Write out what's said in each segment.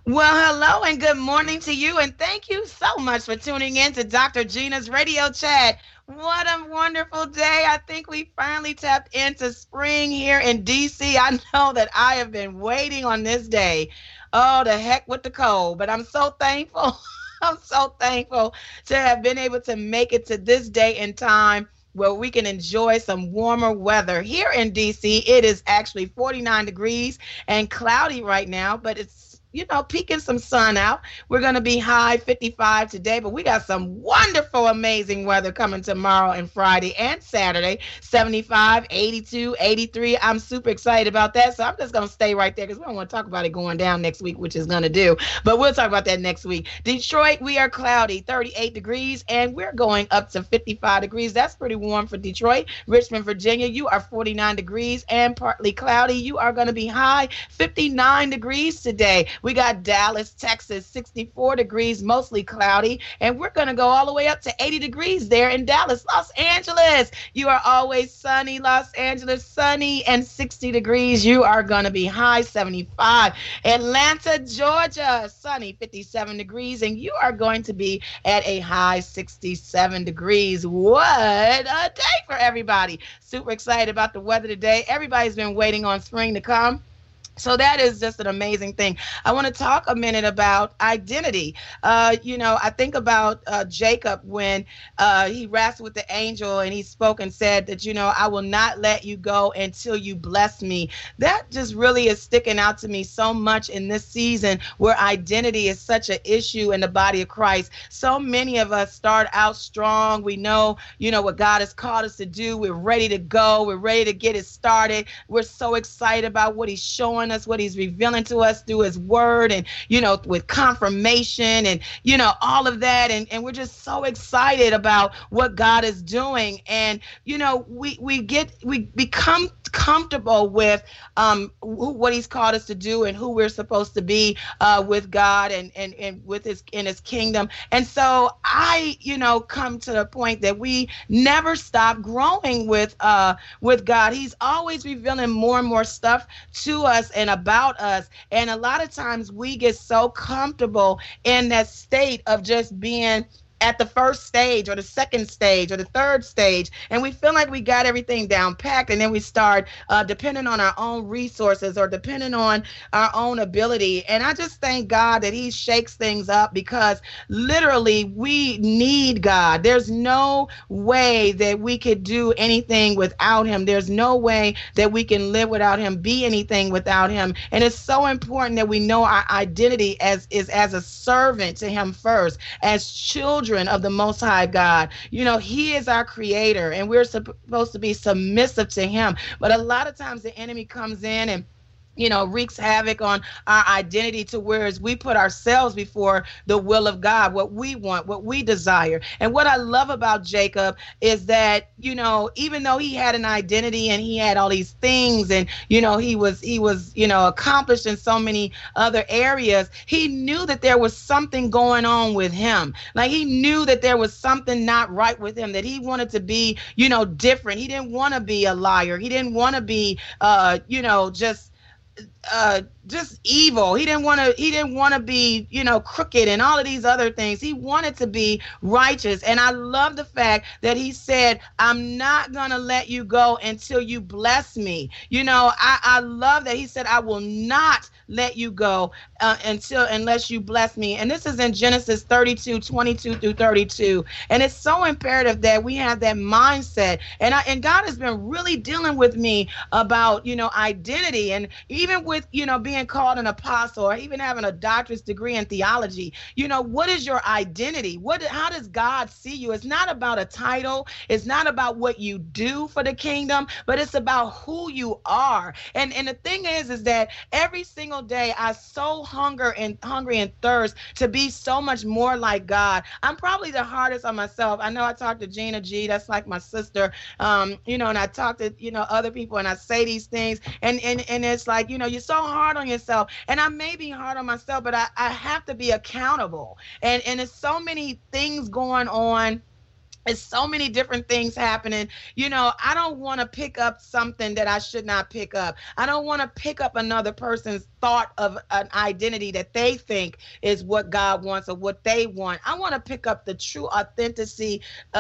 Well, hello and good morning to you. And thank you so much for tuning in to Dr. Gina's radio chat. What a wonderful day. I think we finally tapped into spring here in DC. I know that I have been waiting on this day. Oh, the heck with the cold. But I'm so thankful. I'm so thankful to have been able to make it to this day and time where we can enjoy some warmer weather. Here in DC, it is actually 49 degrees and cloudy right now, but it's peeking some sun out. We're going to be high 55 today, but we got some wonderful, amazing weather coming tomorrow and Friday and Saturday. 75, 82, 83. I'm super excited about that. So I'm just going to stay right there because we don't want to talk about it going down next week, which is going to do. But we'll talk about that next week. Detroit, we are cloudy, 38 degrees, and we're going up to 55 degrees. That's pretty warm for Detroit. Richmond, Virginia, you are 49 degrees and partly cloudy. You are going to be high 59 degrees today. We got Dallas, Texas, 64 degrees, mostly cloudy. And we're going to go all the way up to 80 degrees there in Dallas. Los Angeles, you are always sunny. Los Angeles, sunny and 60 degrees. You are going to be high 75. Atlanta, Georgia, sunny 57 degrees. And you are going to be at a high 67 degrees. What a day for everybody. Super excited about the weather today. Everybody's been waiting on spring to come. So that is just an amazing thing. I want to talk a minute about identity. I think about Jacob when he wrestled with the angel and he spoke and said that, I will not let you go until you bless me. That just really is sticking out to me so much in this season where identity is such an issue in the body of Christ. So many of us start out strong. We know, what God has called us to do. We're ready to go. We're ready to get it started. We're so excited about what he's showing us, what he's revealing to us through his word and, with confirmation and, all of that. And we're just so excited about what God is doing. And, we become comfortable with what he's called us to do and who we're supposed to be with God and with his kingdom. And so I, come to the point that we never stop growing with God. He's always revealing more and more stuff to us and about us. And a lot of times we get so comfortable in that state of just being at the first stage or the second stage or the third stage, and we feel like we got everything down packed, and then we start depending on our own resources or depending on our own ability. And I just thank God that he shakes things up because literally we need God. There's no way that we could do anything without him. There's no way that we can live without him, be anything without him. And it's so important that we know our identity as a servant to him first, as children of the Most High God. He is our creator and we're supposed to be submissive to him. But a lot of times the enemy comes in and wreaks havoc on our identity to whereas we put ourselves before the will of God, what we want, what we desire. And what I love about Jacob is that, even though he had an identity and he had all these things and, he was, accomplished in so many other areas, he knew that there was something going on with him. Like he knew that there was something not right with him, that he wanted to be, different. He didn't want to be a liar. He didn't want to be, just evil. He didn't want to be, crooked and all of these other things. He wanted to be righteous. And I love the fact that he said, I'm not going to let you go until you bless me. I love that he said, I will not let you go unless you bless me. And this is in Genesis 32, 22 through 32. And it's so imperative that we have that mindset. And God has been really dealing with me about, identity, and even with, being called an apostle or even having a doctorate degree in theology. What is your identity? How does God see you? It's not about a title. It's not about what you do for the kingdom, but it's about who you are. And the thing is that every single day I so hungry and thirst to be so much more like God. I'm probably the hardest on myself. I know I talked to Gina G, that's like my sister, and I talk to, other people and I say these things and it's like, you're so hard on yourself. And I may be hard on myself, but I have to be accountable. And there's so many things going on. It's so many different things happening. I don't want to pick up something that I should not pick up. I don't want to pick up another person's thought of an identity that they think is what God wants or what they want. I want to pick up the true authenticity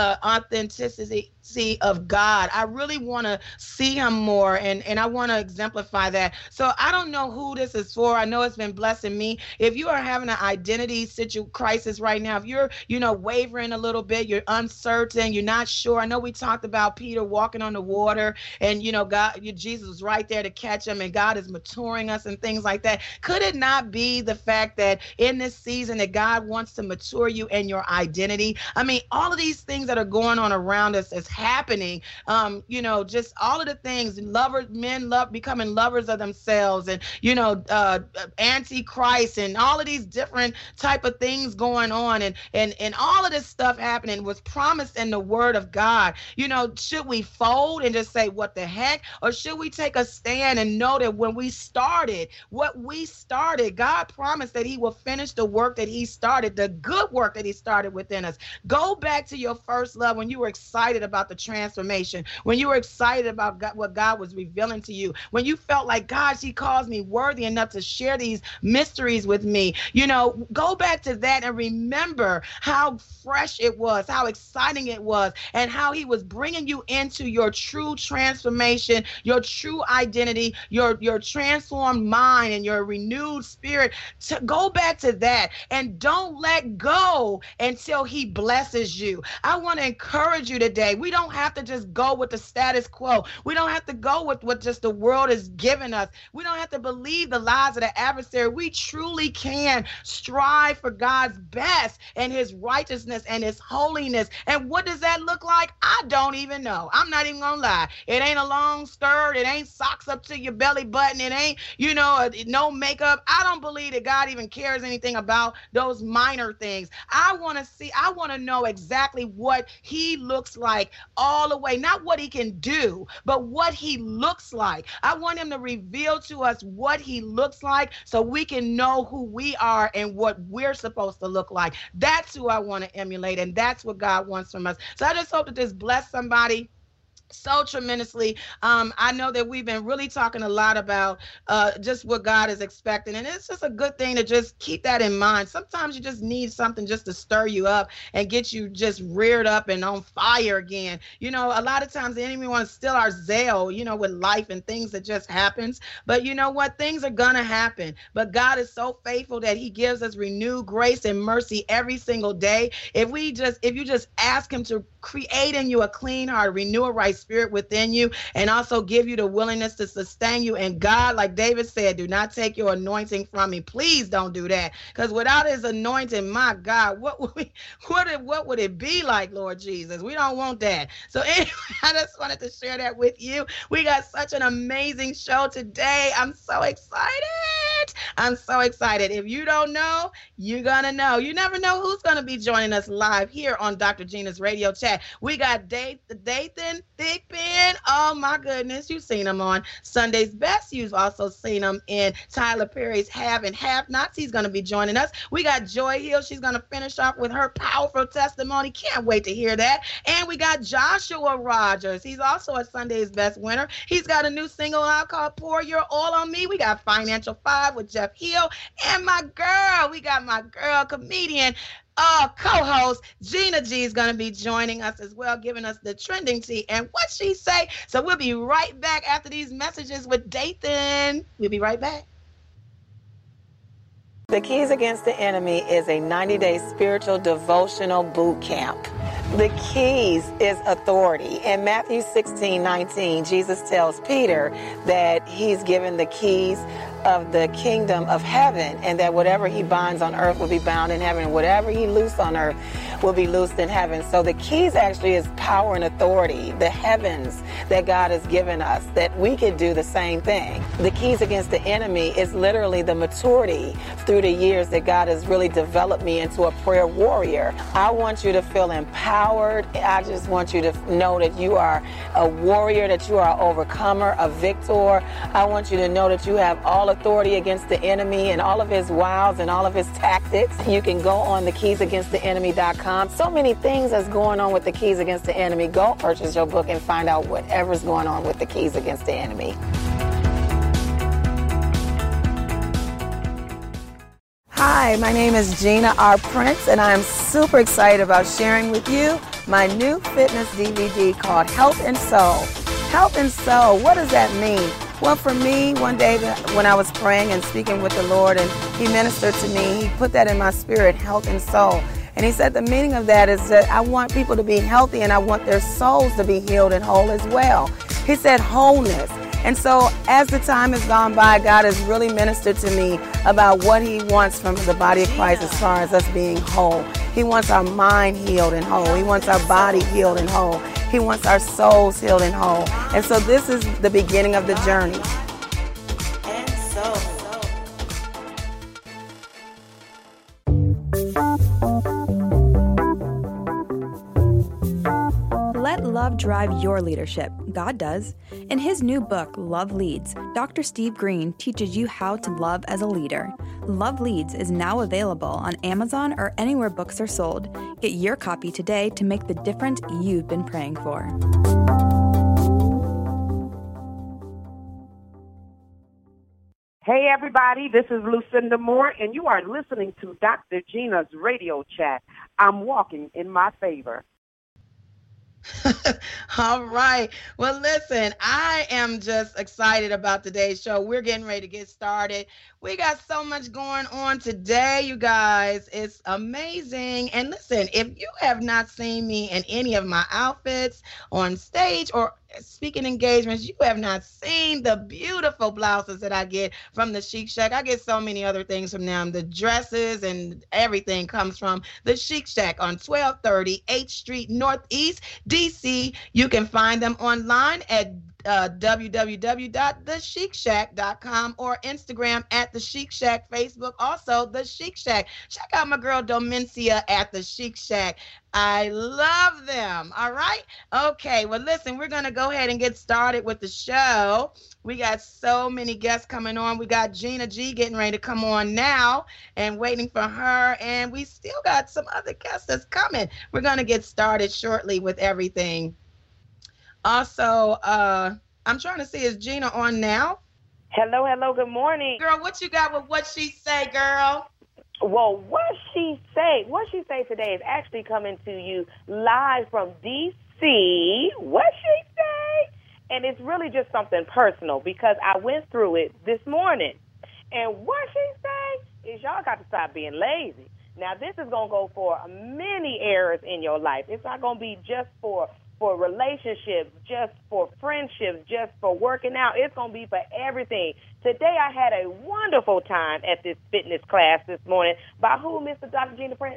of God. I really want to see him more, and I want to exemplify that. So I don't know who this is for. I know it's been blessing me. If you are having an identity crisis right now, if you're, wavering a little bit, you're uncertain, you're not sure. I know we talked about Peter walking on the water, and Jesus was right there to catch him, and God is maturing us and things like that. Could it not be the fact that in this season that God wants to mature you in your identity? I mean, all of these things that are going on around us is happening. Just all of the things, men becoming lovers of themselves, and antichrist, and all of these different type of things going on, and all of this stuff happening was promised in the word of God. Should we fold and just say what the heck, or should we take a stand and know that when we started what we started, God promised that he will finish the work that he started, the good work that he started within us. Go back to your first love, when you were excited about the transformation, when you were excited about what God was revealing to you, when you felt like, gosh, he calls me worthy enough to share these mysteries with me. Go back to that and remember how fresh it was, how exciting it was, and how he was bringing you into your true transformation, your true identity, your transformed mind, and your renewed spirit. To go back to that, and don't let go until he blesses you. I want to encourage you today. We don't have to just go with the status quo. We don't have to go with what just the world is giving us. We don't have to believe the lies of the adversary. We truly can strive for God's best and his righteousness and his holiness. And what does that look like? I don't even know. I'm not even gonna lie. It ain't a long skirt. It ain't socks up to your belly button. It ain't, no makeup. I don't believe that God even cares anything about those minor things. I want to know exactly what he looks like all the way. Not what he can do, but what he looks like. I want him to reveal to us what he looks like so we can know who we are and what we're supposed to look like. That's who I want to emulate, and that's what God wants from us. So I just hope that this bless somebody so tremendously. I know that we've been really talking a lot about just what God is expecting, and it's just a good thing to just keep that in mind. Sometimes you just need something just to stir you up and get you just reared up and on fire again. A lot of times the enemy wants to steal our zeal, with life and things that just happens. But you know what? Things are gonna happen. But God is so faithful that he gives us renewed grace and mercy every single day. If you just ask him to create in you a clean heart, renew a right spirit within you, and also give you the willingness to sustain you. And God, like David said, do not take your anointing from me. Please don't do that, because without his anointing, my God, what would it be like, Lord Jesus? We don't want that. So anyway, I just wanted to share that with you. We got such an amazing show today. I'm so excited. If you don't know, you're gonna know. You never know who's gonna be joining us live here on Dr. Gina's Radio Chat. We got Dathan Thigpen. Oh my goodness, you've seen him on Sunday's Best. You've also seen him in Tyler Perry's Have and Have Nots. He's going to be joining us. We got Joy Hill. She's going to finish off with her powerful testimony. Can't wait to hear that. And we got Joshua Rogers. He's also a Sunday's Best winner. He's got a new single out called Pour Your All on Me. We got Financial Five with Jeff Hill. And we got my girl, comedian, co-host Gina G is going to be joining us as well, giving us the trending tea and what she say. So we'll be right back after these messages with Dathan. We'll be right back. The Keys Against the Enemy is a 90-day spiritual devotional boot camp. The keys is authority. In Matthew 16:19, Jesus tells Peter that he's given the keys of the kingdom of heaven, and that whatever he binds on earth will be bound in heaven, and whatever he loose on earth will be loosed in heaven. So the keys actually is power and authority, the heavens that God has given us, that we could do the same thing. The keys against the enemy is literally the maturity through the years that God has really developed me into a prayer warrior. I want you to feel empowered. I just want you to know that you are a warrior, that you are an overcomer, a victor. I want you to know that you have all authority against the enemy and all of his wiles and all of his tactics. You can go on thekeysagainsttheenemy.com. So many things that's going on with the Keys Against the Enemy. Go purchase your book and find out whatever's going on with the Keys Against the Enemy. Hi, my name is Gina R. Prince, and I'm super excited about sharing with you my new fitness DVD called Health and Soul. Health and Soul, what does that mean? Well, for me, one day when I was praying and speaking with the Lord and He ministered to me, He put that in my spirit, health and soul. And He said the meaning of that is that I want people to be healthy and I want their souls to be healed and whole as well. He said wholeness. And so as the time has gone by, God has really ministered to me about what He wants from the body of Christ as far as us being whole. He wants our mind healed and whole. He wants our body healed and whole. He wants our souls healed and whole. And so this is the beginning of the journey. And so. Let love drive your leadership. God does. In his new book, Love Leads, Dr. Steve Green teaches you how to love as a leader. Love Leads is now available on Amazon or anywhere books are sold. Get your copy today to make the difference you've been praying for. Hey, everybody, this is Lucinda Moore, and you are listening to Dr. Gina's Radio Chat. I'm walking in my favor. All right. Well, listen, I am just excited about today's show. We're getting ready to get started. We got so much going on today, you guys. It's amazing. And listen, if you have not seen me in any of my outfits on stage or speaking engagements, you have not seen the beautiful blouses that I get from the Chic Shack. I get so many other things from them. The dresses and everything comes from the Chic Shack on 1230 H Street Northeast, DC. You can find them online at www.thechicshack.com or Instagram at The Chic Shack, Facebook also The Chic Shack. Check out my girl Domencia at The Chic Shack. I love them. All right. Okay. Well, listen, we're going to go ahead and get started with the show. We got so many guests coming on. We got Gina G getting ready to come on now and waiting for her. And we still got some other guests that's coming. We're going to get started shortly with everything. Also, I'm trying to see, is Gina on now? Hello, good morning. Girl, what you got with what she say, girl? Well, what she say today is actually coming to you live from D.C. What she say? And it's really just something personal because I went through it this morning. And what she say is y'all got to stop being lazy. Now, this is going to go for many areas in your life. It's not going to be just for relationships, just for friendships, just for working out. It's going to be for everything. Today I had a wonderful time at this fitness class this morning. By who, Mr. Dr. Gina Prince?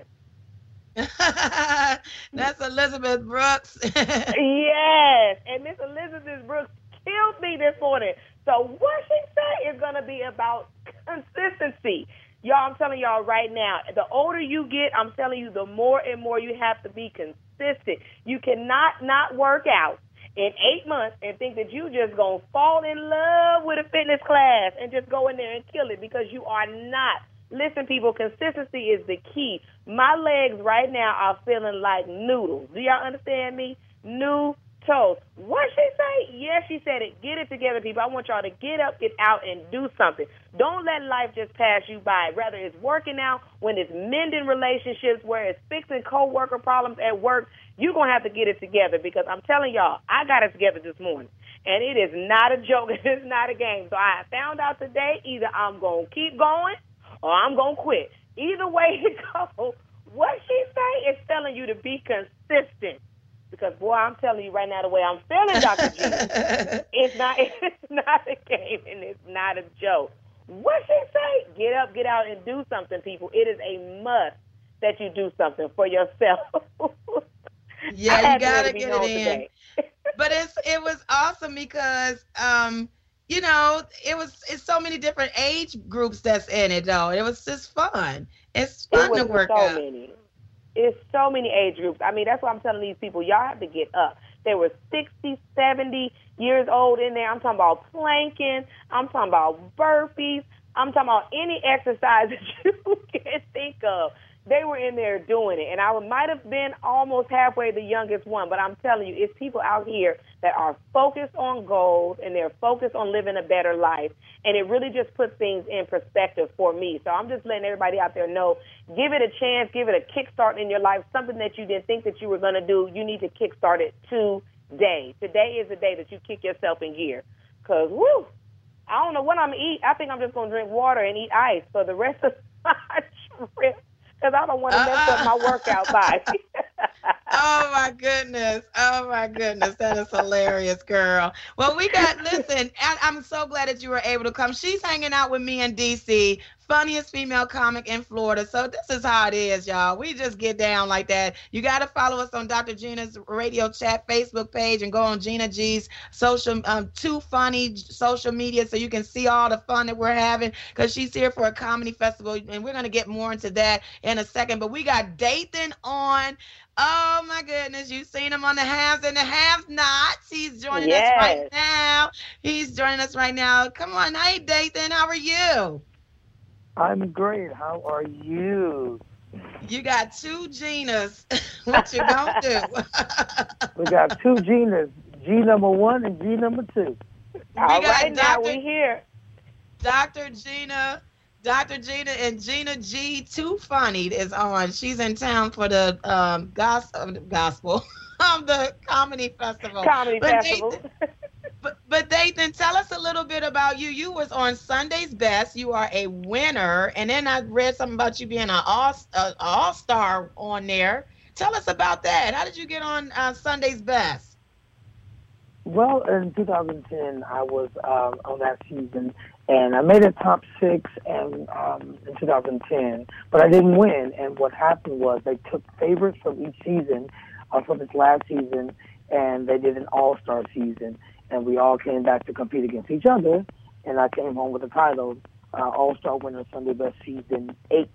That's Elizabeth Brooks. Yes, and Miss Elizabeth Brooks killed me this morning. So what she said is going to be about consistency. Y'all, I'm telling y'all right now, the older you get, I'm telling you, the more and more you have to be consistent. You cannot not work out in 8 months and think that you just going to fall in love with a fitness class and just go in there and kill it, because you are not. Listen, people, consistency is the key. My legs right now are feeling like noodles. Do y'all understand me? Noodles. What she say? Yes, she said it. Get it together, people. I want y'all to get up, get out, and do something. Don't let life just pass you by. Whether it's working out, when it's mending relationships, where it's fixing co-worker problems at work, you're going to have to get it together, because I'm telling y'all, I got it together this morning. And it is not a joke. It's not a game. So I found out today either I'm going to keep going or I'm going to quit. Either way it goes, what she say is telling you to be consistent. Because, boy, I'm telling you right now, the way I'm feeling, Dr. G, it's not a game and it's not a joke. What she say? Get up, get out, and do something, people. It is a must that you do something for yourself. Yeah, you got to get it in. But it was awesome because, it's so many different age groups that's in it, though. It was just fun. It's fun to work out. It's so many age groups. I mean, that's why I'm telling these people, y'all have to get up. There were 60, 70 years old in there. I'm talking about planking. I'm talking about burpees. I'm talking about any exercise that you can think of. they were in there doing it. And I might have been almost halfway the youngest one, but I'm telling you, it's people out here that are focused on goals and they're focused on living a better life. And it really just puts things in perspective for me. So I'm just letting everybody out there know, give it a chance, give it a kickstart in your life, something that you didn't think that you were going to do. You need to kickstart it today. Today is the day that you kick yourself in gear. Because, woo, I don't know what I'm going to eat. I think I'm just going to drink water and eat ice for the rest of my trip because I don't want to mess up my workout body. Oh, my goodness. Oh, my goodness. That is hilarious, girl. Well, listen, I'm so glad that you were able to come. She's hanging out with me in D.C., funniest female comic in Florida. So this is how it is, y'all. We just get down like that. You got to follow us on Dr. Gina's Radio Chat Facebook page and go on Gina G's social, Too Funny social media so you can see all the fun that we're having because she's here for a comedy festival, and we're going to get more into that in a second. But we got Dathan on. Oh, my goodness. You've seen him on the Haves and the Have-Nots. He's joining us right now. He's joining us right now. Come on. Hey, Dathan. How are you? I'm great. How are you? You got two Ginas. What you gonna do? We got two Ginas, G number 1 and G number 2. All right, now we here. Dr. Gina and Gina G Too Funny is on. She's in town for the gospel the comedy festival. But Dathan, tell us a little bit about you. You was on Sunday's Best. You are a winner. And then I read something about you being an all-star on there. Tell us about that. How did you get on Sunday's Best? Well, in 2010, I was on that season, and I made a top 6 in 2010, but I didn't win. And what happened was they took favorites from each season, from this last season, and they did an all-star season. And we all came back to compete against each other, and I came home with the title, All-Star Winner Sunday Best Season 8.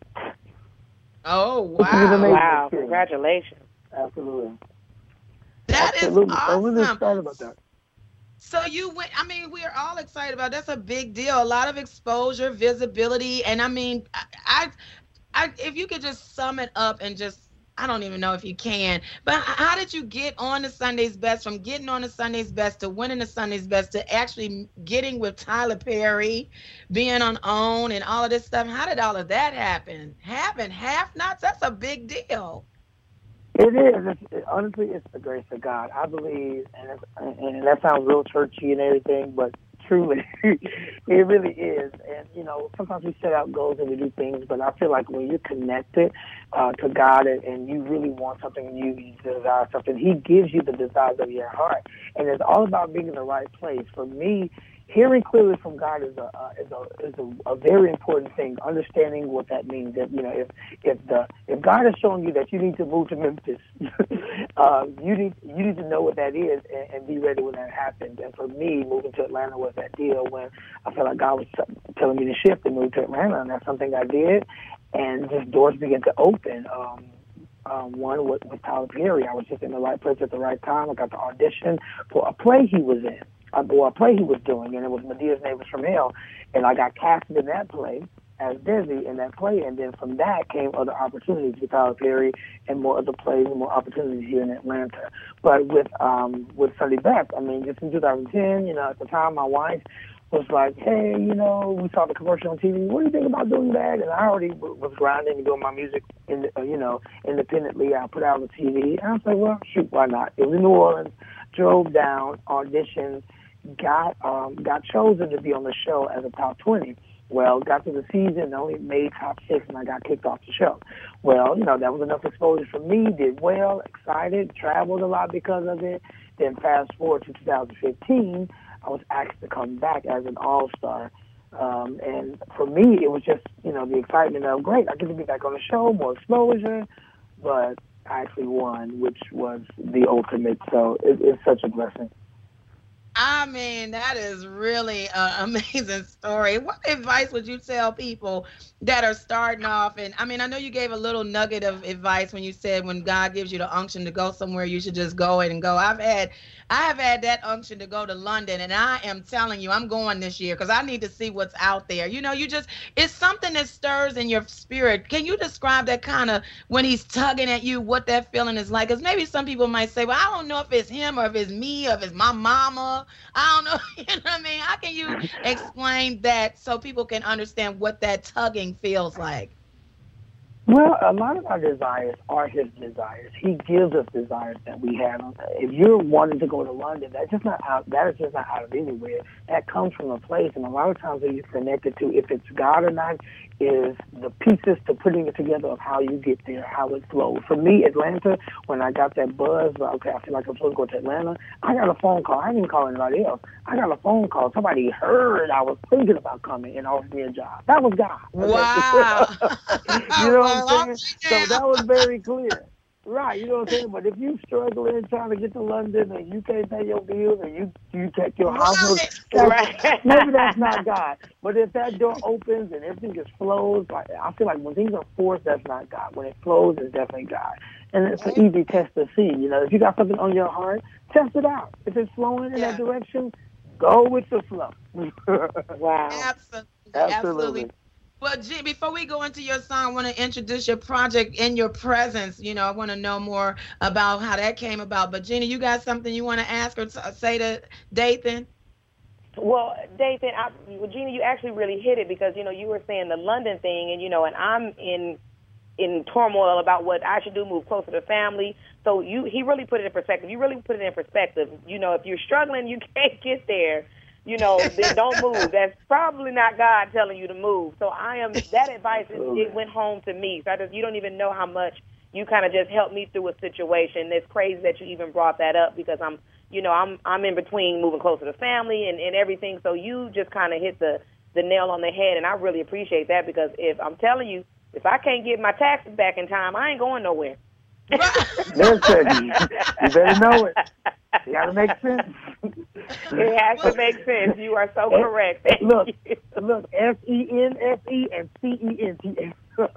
Oh, wow. Wow, congratulations. Absolutely. That is awesome. I'm really excited about that. So you went, I mean, we are all excited about it. That's a big deal. A lot of exposure, visibility, and I mean, I if you could just sum it up and just, I don't even know if you can, but how did you get on the Sunday's Best, from getting on the Sunday's Best to winning the Sunday's Best to actually getting with Tyler Perry, being on OWN and all of this stuff? How did all of that happen? Have-Nots, that's a big deal. It is. Honestly, it's the grace of God. I believe, and that sounds real churchy and everything, but truly, it really is. And, you know, sometimes we set out goals and we do things, but I feel like when you're connected to God and you really want something and you desire something, He gives you the desires of your heart. And it's all about being in the right place. For me, hearing clearly from God is a very important thing. Understanding what that means. That, you know, if God is showing you that you need to move to Memphis, you need to know what that is and be ready when that happens. And for me, moving to Atlanta was that deal when I felt like God was telling me to shift and move to Atlanta, and that's something I did. And just doors began to open. One with Tyler Perry. I was just in the right place at the right time. I got the audition for a play he was in. Or a play he was doing, and it was Medea's Neighbors from Hell, and I got casted in that play as Desi in that play, and then from that came other opportunities with Tyler Perry and more other plays and more opportunities here in Atlanta. But with Sunday Best, I mean, just in 2010, you know, at the time my wife was like, hey, you know, we saw the commercial on TV. What do you think about doing that? And I already was grinding and doing my music, independently. I put out on the TV, and I was like, well, shoot, why not? It was in New Orleans. Drove down, auditioned, got chosen to be on the show as a top 20. Well, got to the season, only made top 6, and I got kicked off the show. Well, you know, that was enough exposure for me. Did well, excited, traveled a lot because of it. Then fast forward to 2015, I was asked to come back as an all-star. And for me, it was just, you know, the excitement of, great, I get to be back on the show, more exposure, but I actually won, which was the ultimate. So it's such a blessing. I mean, that is really an amazing story. What advice would you tell people that are starting off? And I mean, I know you gave a little nugget of advice when you said when God gives you the unction to go somewhere, you should just go and go. I have had that unction to go to London, and I am telling you, I'm going this year because I need to see what's out there. You know, it's something that stirs in your spirit. Can you describe that kind of when he's tugging at you, what that feeling is like? Because maybe some people might say, well, I don't know if it's him or if it's me or if it's my mama. I don't know. You know what I mean? How can you explain that so people can understand what that tugging feels like? Well, a lot of our desires are his desires. He gives us desires that we have. If you're wanting to go to London, that is just not out of anywhere. That comes from a place, and a lot of times what you're connected to, if it's God or not, is the pieces to putting it together of how you get there, how it flows. For me, Atlanta, when I got that buzz, okay, I feel like I'm supposed to go to Atlanta, I got a phone call. I didn't even call anybody else. I got a phone call. Somebody heard I was thinking about coming and offered me a job. That was God. Wow. You know what I'm saying? So that was very clear. Right, you know what I'm saying? But if you struggling trying to get to London and you can't pay your bills and you take your house, maybe that's not God. But if that door opens and everything just flows, like I feel like when things are forced, that's not God. When it flows, it's definitely God. And it's an easy test to see. You know, if you got something on your heart, test it out. If it's flowing in that direction, go with the flow. Wow. Absolutely. Well, G, before we go into your song, I want to introduce your project, In Your Presence. You know, I want to know more about how that came about. But, Gina, you got something you want to ask or say to Dathan? Well, Dathan, Gina, you actually really hit it because, you know, you were saying the London thing, and, you know, and I'm in turmoil about what I should do, move closer to family. So he really put it in perspective. You really put it in perspective. You know, if you're struggling, you can't get there. You know, then don't move. That's probably not God telling you to move. So that advice, it went home to me. So you don't even know how much you kind of just helped me through a situation. It's crazy that you even brought that up because I'm in between moving closer to family and everything. So you just kind of hit the nail on the head, and I really appreciate that because if I can't get my taxes back in time, I ain't going nowhere. Listen, you better know it. You got to make sense. It has to make sense. You are so correct. Look, SENSE and CENTS.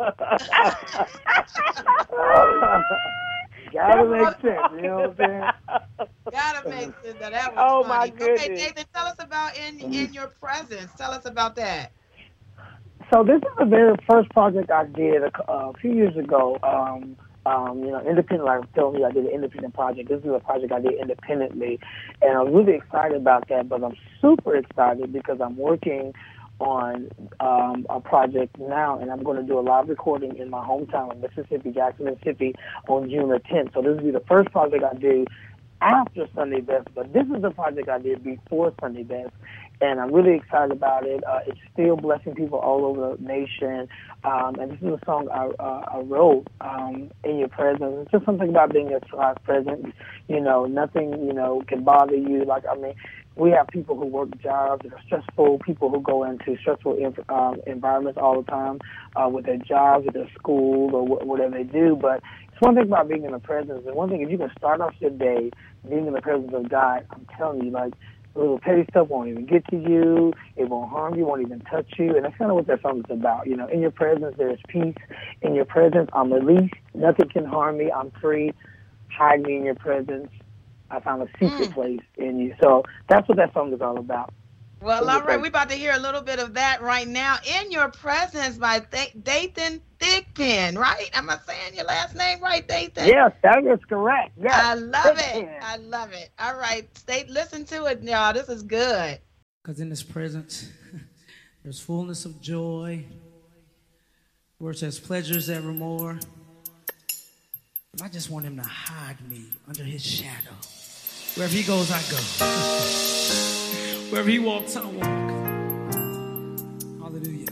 Gotta make sense. You know what I'm saying? Gotta make sense. That was funny. My goodness. Okay, Nathan, tell us about in Your Presence. Tell us about that. So this is the very first project I did a few years ago. You know, independent, like I'm telling you, I did an independent project. This is a project I did independently, and I'm really excited about that, but I'm super excited because I'm working on a project now, and I'm going to do a live recording in my hometown of Mississippi, Jackson, Mississippi, on June the 10th. So this will be the first project I do after Sunday Best, but this is the project I did before Sunday Best, and I'm really excited about it. It's still blessing people all over the nation, and this is a song I wrote, In Your Presence. It's just something about being in God's presence. You know, nothing, you know, can bother you. Like, I mean, we have people who work jobs that are stressful, people who go into stressful environments all the time with their jobs, with their school, or whatever they do, but it's one thing about being in the presence, and one thing, if you can start off your day being in the presence of God, I'm telling you, like, a little petty stuff won't even get to you, it won't harm you, won't even touch you, and that's kind of what that song is about. You know, in your presence, there's peace. In your presence, I'm released. Nothing can harm me. I'm free. Hide me in your presence. I found a secret place in you. So that's what that song is all about. Well, all right, we're about to hear a little bit of that right now. In Your Presence by Dathan Thigpen, right? Am I saying your last name right, Dathan? Yes, that is correct. Yes. I love it. I love it. All right, listen to it, y'all. This is good. Because in His presence, there's fullness of joy, where it says pleasures evermore. And I just want Him to hide me under His shadow. Wherever He goes, I go. Wherever He walks, I walk. Hallelujah.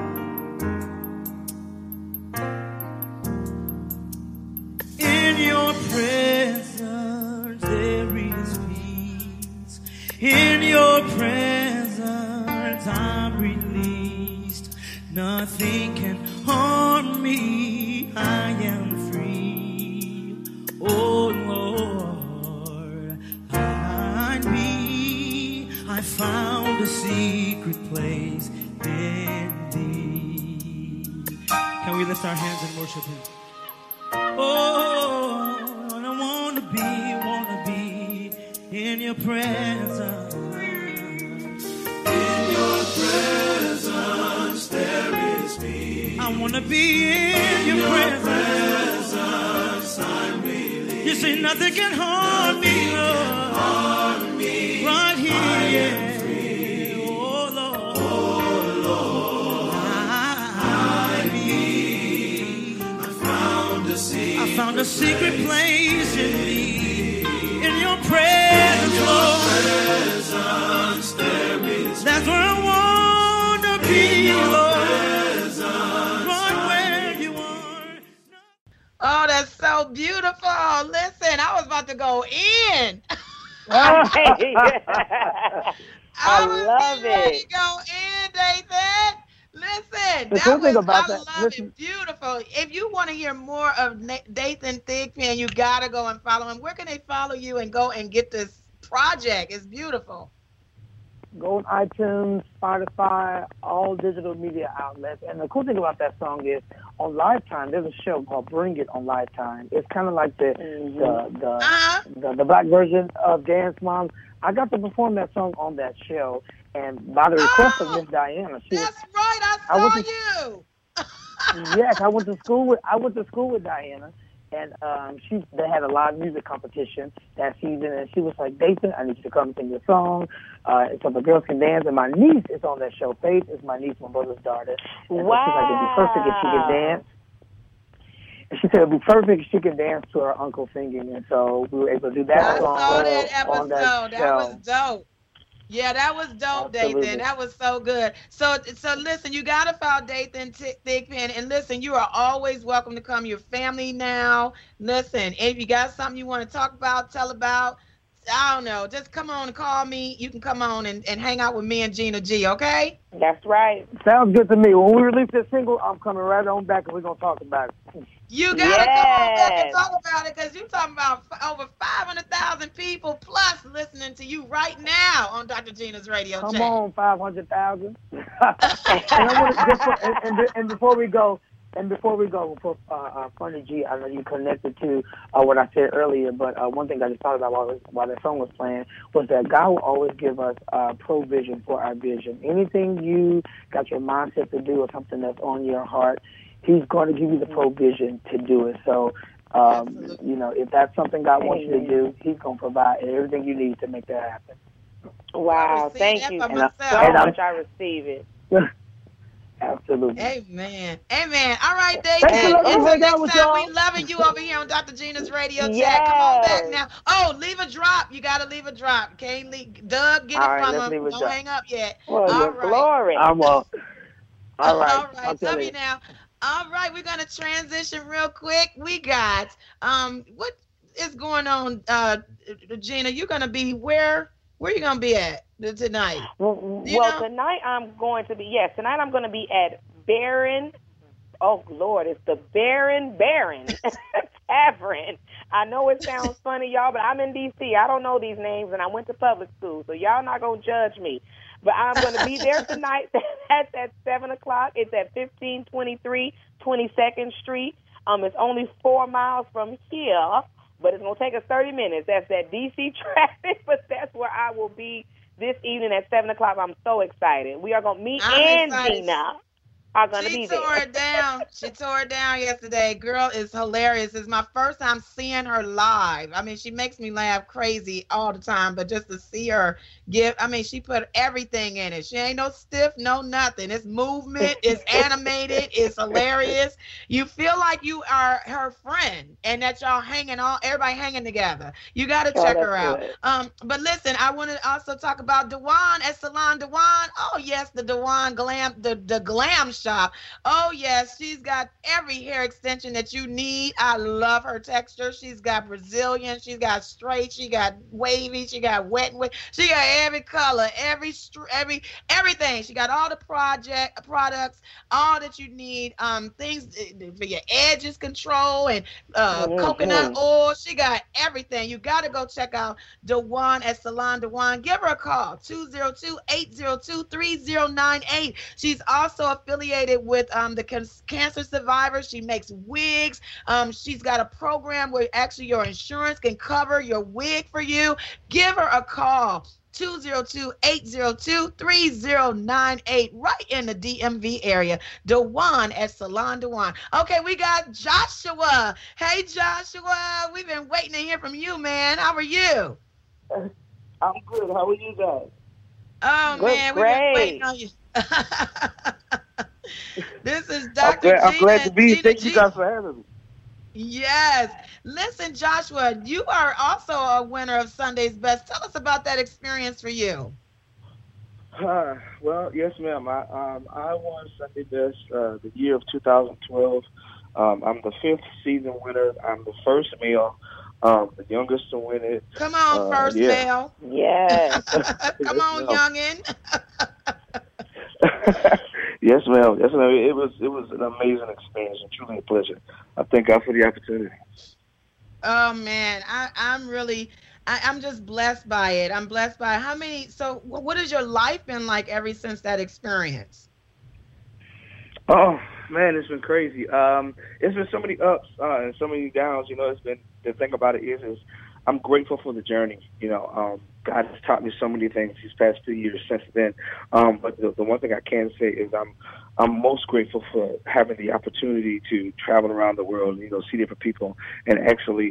In Your presence there is peace. In Your presence I'm released. Nothing can harm me. I am free. Oh Lord, hide me found a secret place in thee. Can we lift our hands and worship him? Oh, and I wanna be in your presence. In your presence there is peace. I wanna be in your presence. I'm really. You say nothing can harm me, Lord. Right here, yeah. Oh Lord, I found a secret place in thee. In your presence, Lord. That's where I want to be, Lord. Right where you are. Oh, that's so beautiful. Listen, I was about to go in. I love love ready it. to go in, Dathan. Listen, The cool thing I about that, love listen, it. Beautiful. If you want to hear more of Dathan Thigpen, you got to go and follow him. Where can they follow you and go and get this project? It's beautiful. go on iTunes, Spotify, all digital media outlets. And the cool thing about that song is on Lifetime, there's a show called Bring It on Lifetime. It's kind of like the black version of Dance Moms. I got to perform that song on that show, and by the request of Miss Diana, That's right. I saw you. Yes, I went to school with Diana, and they had a live music competition that season, and she was like, Dathan, I need you to come sing your song so the girls can dance. And my niece is on that show. Faith is my niece, my brother's daughter. And Wow. so she's like, it'd be perfect if she could dance. And she said it'd be perfect if she could dance to her uncle singing. And so we were able to do that I song saw that on episode. that That show. was dope. Yeah, that was dope, Absolutely. Dathan. That was so good. So listen, you got to follow Dathan Thigpen, and listen, you are always welcome to come. Your family now. Listen, if you got something you want to talk about, tell about, I don't know, just come on and call me. You can come on and hang out with me and Gina G, okay? That's right. Sounds good to me. When we release this single, I'm coming right on back and we're going to talk about it. You got to come on back and Yes. talk about it, because you're talking about over 500,000 people plus listening to you right now on Dr. Gina's radio Come chat. on, 500,000. And before we go, Funny G, I know you connected to what I said earlier, but one thing I just thought about while that song was playing was that God will always give us provision for our vision. Anything you got your mindset to do or something that's on your heart, He's going to give you the provision to do it. So, if that's something God wants you to do, He's going to provide everything you need to make that happen. Wow. Thank you for so myself. much. I receive it. Absolutely. Amen. Amen. All right, Thanks for Dathan. letting me Until hang out next with time, y'all. we loving you over here on Dr. Gina's radio chat. Yes. Come on back now. Oh, leave a drop. You got to leave a drop. Can't leave. Doug, get it All right, from let's him. leave a Don't drop. hang up yet. Well, All your right. glory. I'm all right. All I'll right. tell Love you. you now. All right. We're going to transition real quick. We got, what is going on, Gina? You're going to be where you going to be at tonight? Well, know? tonight I'm going to be at Baron. Oh, Lord, it's the Baron Tavern. I know it sounds funny, y'all, but I'm in D.C. I don't know these names, and I went to public school, so y'all not going to judge me. But I'm going to be there tonight. That's at 7 o'clock. It's at 1523 22nd Street. It's only 4 miles from here, but it's going to take us 30 minutes. That's that D.C. traffic, but that's where I will be this evening at 7 o'clock. I'm so excited. We are going to meet I'm excited. Gina. Are going to be She there. tore it down. She tore it down yesterday. Girl is hilarious. It's my first time seeing her live. I mean, she makes me laugh crazy all the time, but just to see her she put everything in it. She ain't no stiff, no nothing. It's movement, it's animated, it's hilarious. You feel like you are her friend and that y'all everybody hanging together. You got to check her out. Good. But listen, I want to also talk about Dewan at Salon Dewan. Oh yes, the Dewan Glam, the Glam Shop. shop. Oh, yes, she's got every hair extension that you need. I love her texture. She's got Brazilian, she's got straight, she got wavy, she got wet and wet. She got every color, everything. She got all the products, all that you need, things for your edges control and coconut oil. She got everything. You got to go check out Dewan at Salon Dewan. Give her a call, 202-802-3098. She's also affiliated with the Cancer Survivors. She makes wigs. She's got a program where actually your insurance can cover your wig for you. Give her a call. 202-802-3098, right in the DMV area. Dewan at Salon Dewan. Okay, we got Joshua. Hey, Joshua, we've been waiting to hear from you, man. How are you? I'm good. How are you guys? Oh, Good, man, we've been waiting on you. This is Dr. Gina. I'm glad to be here. Thank you Gina. guys for having me. Yes. Listen, Joshua, you are also a winner of Sunday's Best. Tell us about that experience for you. Well, yes, ma'am. I won Sunday Best the year of 2012. I'm the 5th season winner. I'm the first male, the youngest to win it. Come on, first male. Yes. Come on, youngin'. Yes, ma'am. Yes, ma'am. It was an amazing experience and truly a pleasure. I thank God for the opportunity. Oh man, I'm just blessed by it. I'm blessed by it. So what has your life been like ever since that experience? Oh man, it's been crazy. It's been so many ups and so many downs. You know, it's been, the thing about it is I'm grateful for the journey. You know, God has taught me so many things these past 2 years since then. But the one thing I can say is I'm most grateful for having the opportunity to travel around the world, you know, see different people, and actually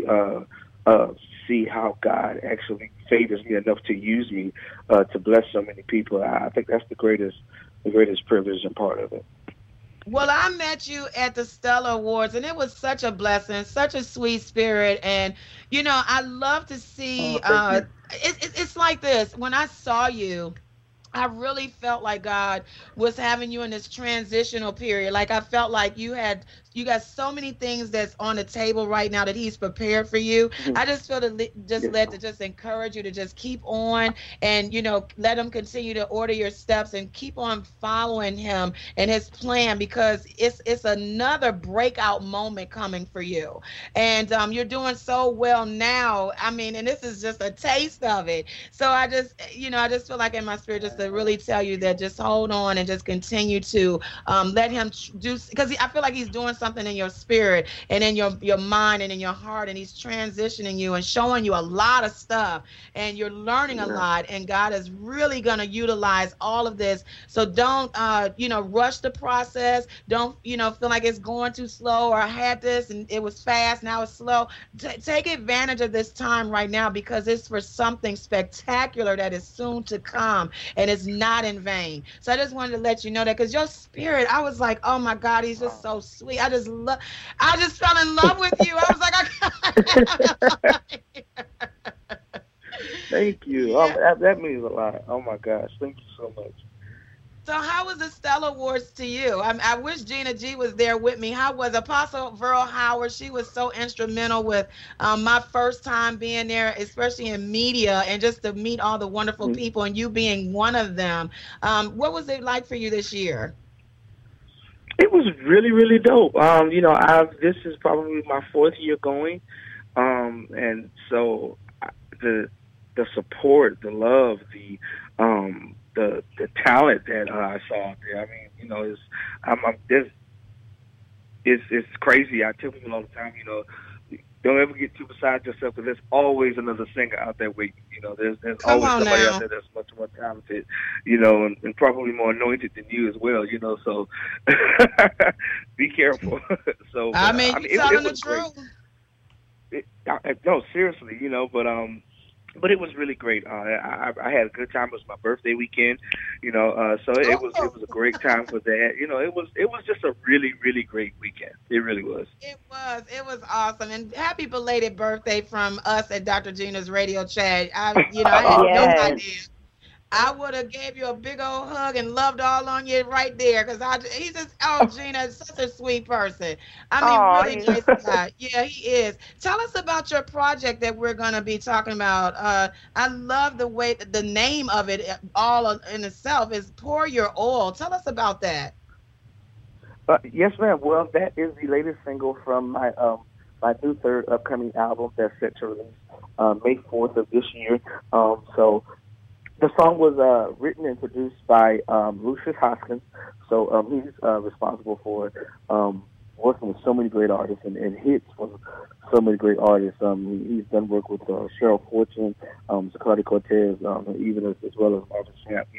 see how God actually favors me enough to use me to bless so many people. I think that's the greatest privilege and part of it. Well, I met you at the Stellar Awards, and it was such a blessing, such a sweet spirit. And, you know, I love to see, it's like this. When I saw you, I really felt like God was having you in this transitional period. Like I felt like you got so many things that's on the table right now that he's prepared for you. I just feel led to just encourage you to just keep on and, you know, let him continue to order your steps and keep on following him and his plan, because it's another breakout moment coming for you. And you're doing so well now. I mean, and this is just a taste of it. So I just feel like in my spirit just to really tell you that just hold on and just continue to let him do, because I feel like he's doing something in your spirit and in your mind and in your heart, and he's transitioning you and showing you a lot of stuff, and you're learning a lot, and God is really going to utilize all of this. So don't rush the process. Don't feel like it's going too slow, or I had this and it was fast, now it's slow. Take advantage of this time right now, because it's for something spectacular that is soon to come, and it's not in vain. So I just wanted to let you know that, because your spirit, I was like, oh my God, he's just so sweet. I just fell in love with you. I was like, Thank you. Yeah. That means a lot. Oh my gosh, thank you so much. So how was the Stellar Awards to you? I wish Gina G was there with me. How was Apostle Verl Howard? She was so instrumental with my first time being there, especially in media, and just to meet all the wonderful people, and you being one of them. What was it like for you this year? It was really, really dope. This is probably my 4th year going, and so the support, the love, the talent that I saw out there. I mean, you know, it's crazy. I tell people all the time, you know, don't ever get too beside yourself, because there's always another singer out there waiting. You know, there's always somebody out there that's much more talented, you know, and probably more anointed than you as well, you know, so be careful. So I mean, you're telling the truth. No, seriously, you know, but it was really great. I had a good time. It was my birthday weekend, you know, so it was a great time for that. You know, it was just a really, really great weekend. It really was. It was awesome. And happy belated birthday from us at Dr. Gina's Radio Chat. I had no idea. I would have gave you a big old hug and loved all on you right there, because he's just, oh, Gina is such a sweet person. I mean, Oh, really nice guy. Yeah, he is. Tell us about your project that we're going to be talking about. I love the way the name of it all in itself is Pour Your Oil. Tell us about that. Yes, ma'am. Well, that is the latest single from my new third upcoming album that's set to release May 4th of this year. So the song was written and produced by Lucius Hoskins. So he's responsible for working with so many great artists and hits with so many great artists. He's done work with Cheryl Fortune, Zacardi Cortez, even as well as Marvin Sapp,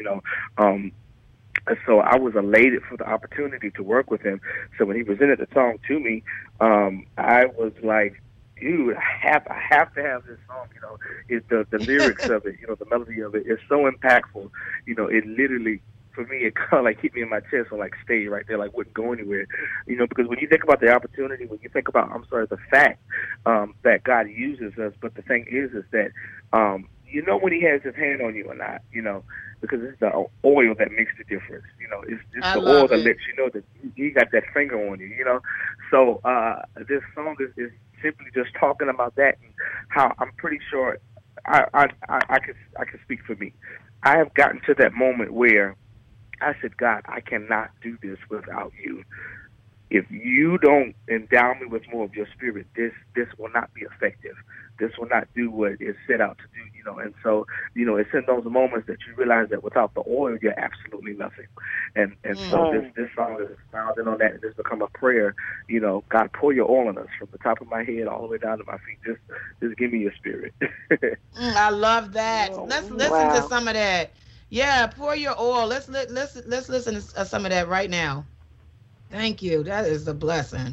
so I was elated for the opportunity to work with him. So when he presented the song to me, I was like, dude, I have to have this song. It's the lyrics of it, the melody of it is so impactful. It literally, for me, it kind of like hit me in my chest and like stayed right there, like wouldn't go anywhere. Because when you think about the opportunity, when you think about, the fact that God uses us, but the thing is that when He has His hand on you or not, because it's the oil that makes the difference. It's just the oil that lets you know that He got that finger on you. So this song is simply just talking about that and how I'm pretty sure I can speak for me. I have gotten to that moment where I said, God, I cannot do this without you. If you don't endow me with more of your spirit, this will not be effective. This will not do what it's set out to do, And so, it's in those moments that you realize that without the oil, you're absolutely nothing. And so this song is founded on that, and it's become a prayer. God, pour your oil on us from the top of my head all the way down to my feet. Just give me your spirit. I love that. Let's listen to some of that. Yeah, pour your oil. Let's listen to some of that right now. Thank you. That is a blessing.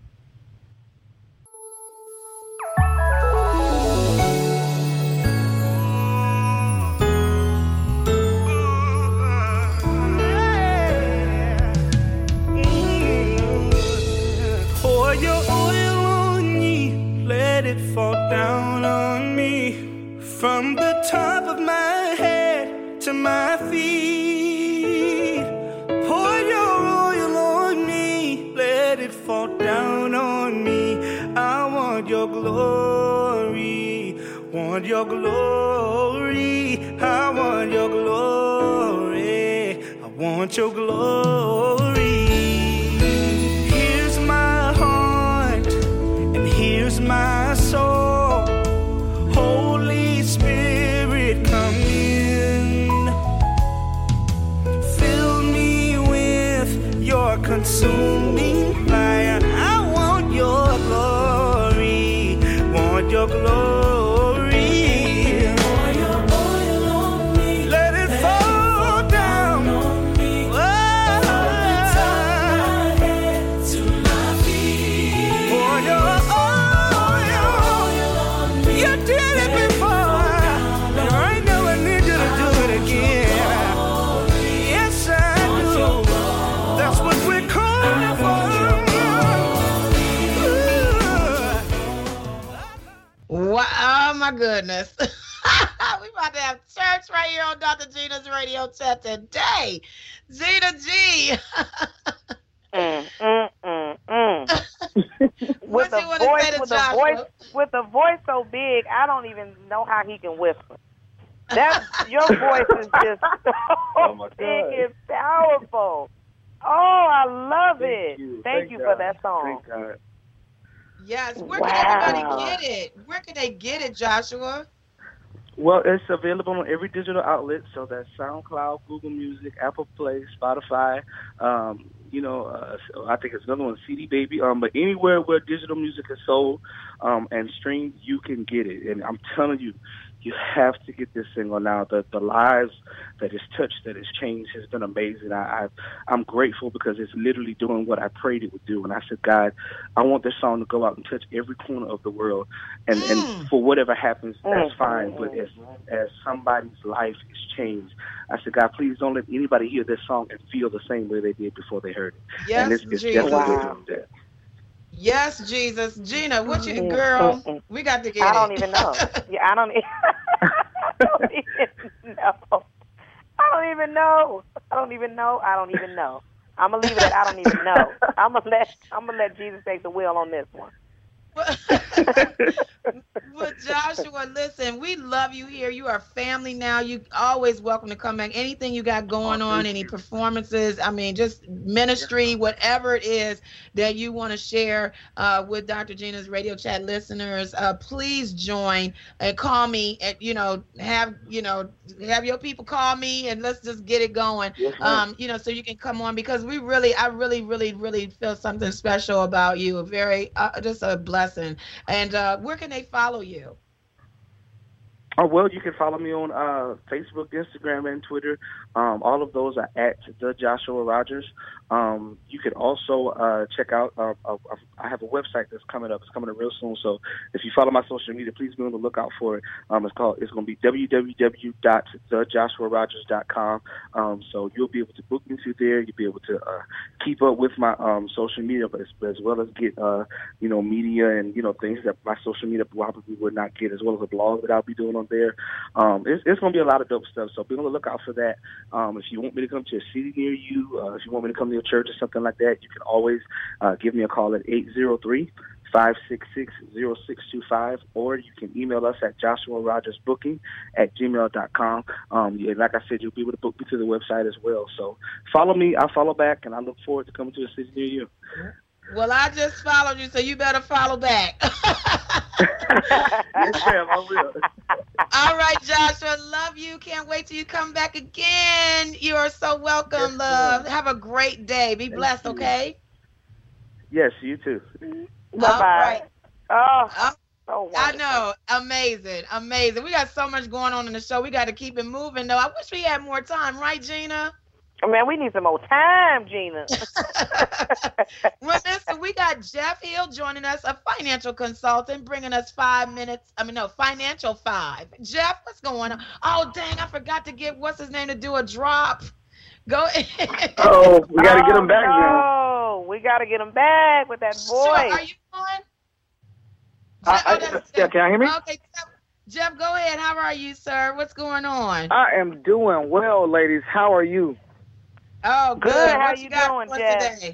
Pour your oil on me, let it fall down on me, from the top of my head to my feet. Pour your oil on me, let it fall down on me. I want your glory, want your glory. I want your glory, I want your glory. Here's my heart and here's my soul. Holy Spirit, come in. Fill me with your consuming fire. I want your glory, want your glory. Pour your oil on me, let it fall down on me. From the top of my head to my feet. Pour your oil on me. You did it before, and right now I need you to do it again. Yes, I do. That's what we're calling for. Wow, oh my goodness. We about to have church right here on Dr. Gina's radio chat today. Gina G. With a voice so big, I don't even know how he can whisper. Your voice is just so big and powerful. Oh, I love it. Thank you for that song. Thank God. Yes. Where can everybody get it? Where can they get it, Joshua? Well, it's available on every digital outlet. So that's SoundCloud, Google Music, Apple Play, Spotify. I think it's another one, CD Baby. But anywhere where digital music is sold and streamed, you can get it. And I'm telling you, you have to get this single now. The lives that it's touched, that it's changed, has been amazing. I'm grateful because it's literally doing what I prayed it would do. And I said, God, I want this song to go out and touch every corner of the world. And for whatever happens, that's fine. But as somebody's life is changed, I said, God, please don't let anybody hear this song and feel the same way they did before they heard it. Yes, and it's definitely doing that. Yes, Jesus. Gina, what you, girl? We got to get it. I don't even know. Yeah, I don't even know. even know. I don't even know. I'm gonna leave it at I don't even know. I'm gonna let Jesus take the wheel on this one. Well, Joshua, listen, we love you here. You are family now. You always welcome to come back. Anything you got going on, any performances, I mean, just ministry, whatever it is that you want to share with Dr. Gina's Radio Chat listeners, please join and call me and, have your people call me and let's just get it going. Yes, so you can come on because I really feel something special about you. Just a blessing. And where can they follow you? Oh, well, you can follow me on Facebook, Instagram, and Twitter. All of those are at The Joshua Rogers. You can also check out, I have a website that's coming up. It's coming up real soon. So if you follow my social media, please be on the lookout for it. It's going to be www.thejoshuarogers.com. So you'll be able to book me through there. You'll be able to keep up with my social media, but as well as get, media and, things that my social media probably would not get, as well as a blog that I'll be doing on there. It's going to be a lot of dope stuff. So be on the lookout for that. If you want me to come to a city near you, if you want me to come to your church or something like that, you can always give me a call at 803-566-0625, or you can email us at joshuarogersbooking@gmail.com. Like I said, you'll be able to book me through the website as well. So follow me, I'll follow back, and I look forward to coming to a city near you. Well, I just followed you, so you better follow back. Yes, ma'am, I will. All right, Joshua, love you. Can't wait till you come back again. You are so welcome, love. Have a great day. Be blessed, okay? Yes, you too. Bye-bye. All right. Oh, so wonderful. I know. Amazing. We got so much going on in the show. We got to keep it moving, though. I wish we had more time, right, Gina? Man, we need some more time, Gina. Well, listen, we got Jeff Hill joining us, a financial consultant, bringing us Financial 5. Jeff, what's going on? Oh, dang, I forgot to get, what's his name, to do a drop. Go ahead. Oh, we got to get him back, Gina. Oh, we got to get him back with that voice. Sure, are you on? Can I hear me? Okay, Jeff, go ahead. How are you, sir? What's going on? I am doing well, ladies. How are you? Oh, good. How you doing, Jeff? Today?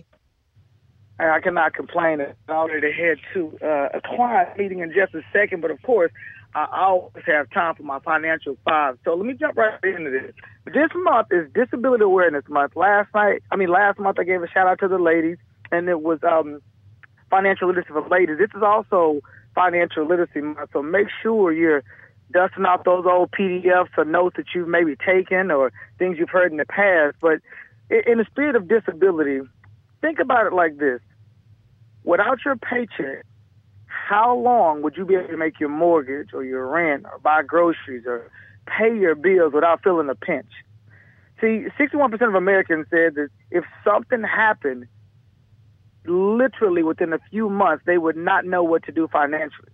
I cannot complain. I already head to a client meeting in just a second, but of course, I always have time for my Financial 5. So let me jump right into this. This month is Disability Awareness Month. Last month I gave a shout out to the ladies, and it was Financial Literacy for Ladies. This is also Financial Literacy Month, so make sure you're dusting off those old PDFs or notes that you've maybe taken or things you've heard in the past. But in the spirit of disability, think about it like this. Without your paycheck, how long would you be able to make your mortgage or your rent or buy groceries or pay your bills without feeling a pinch? See, 61% of Americans said that if something happened, literally within a few months, they would not know what to do financially.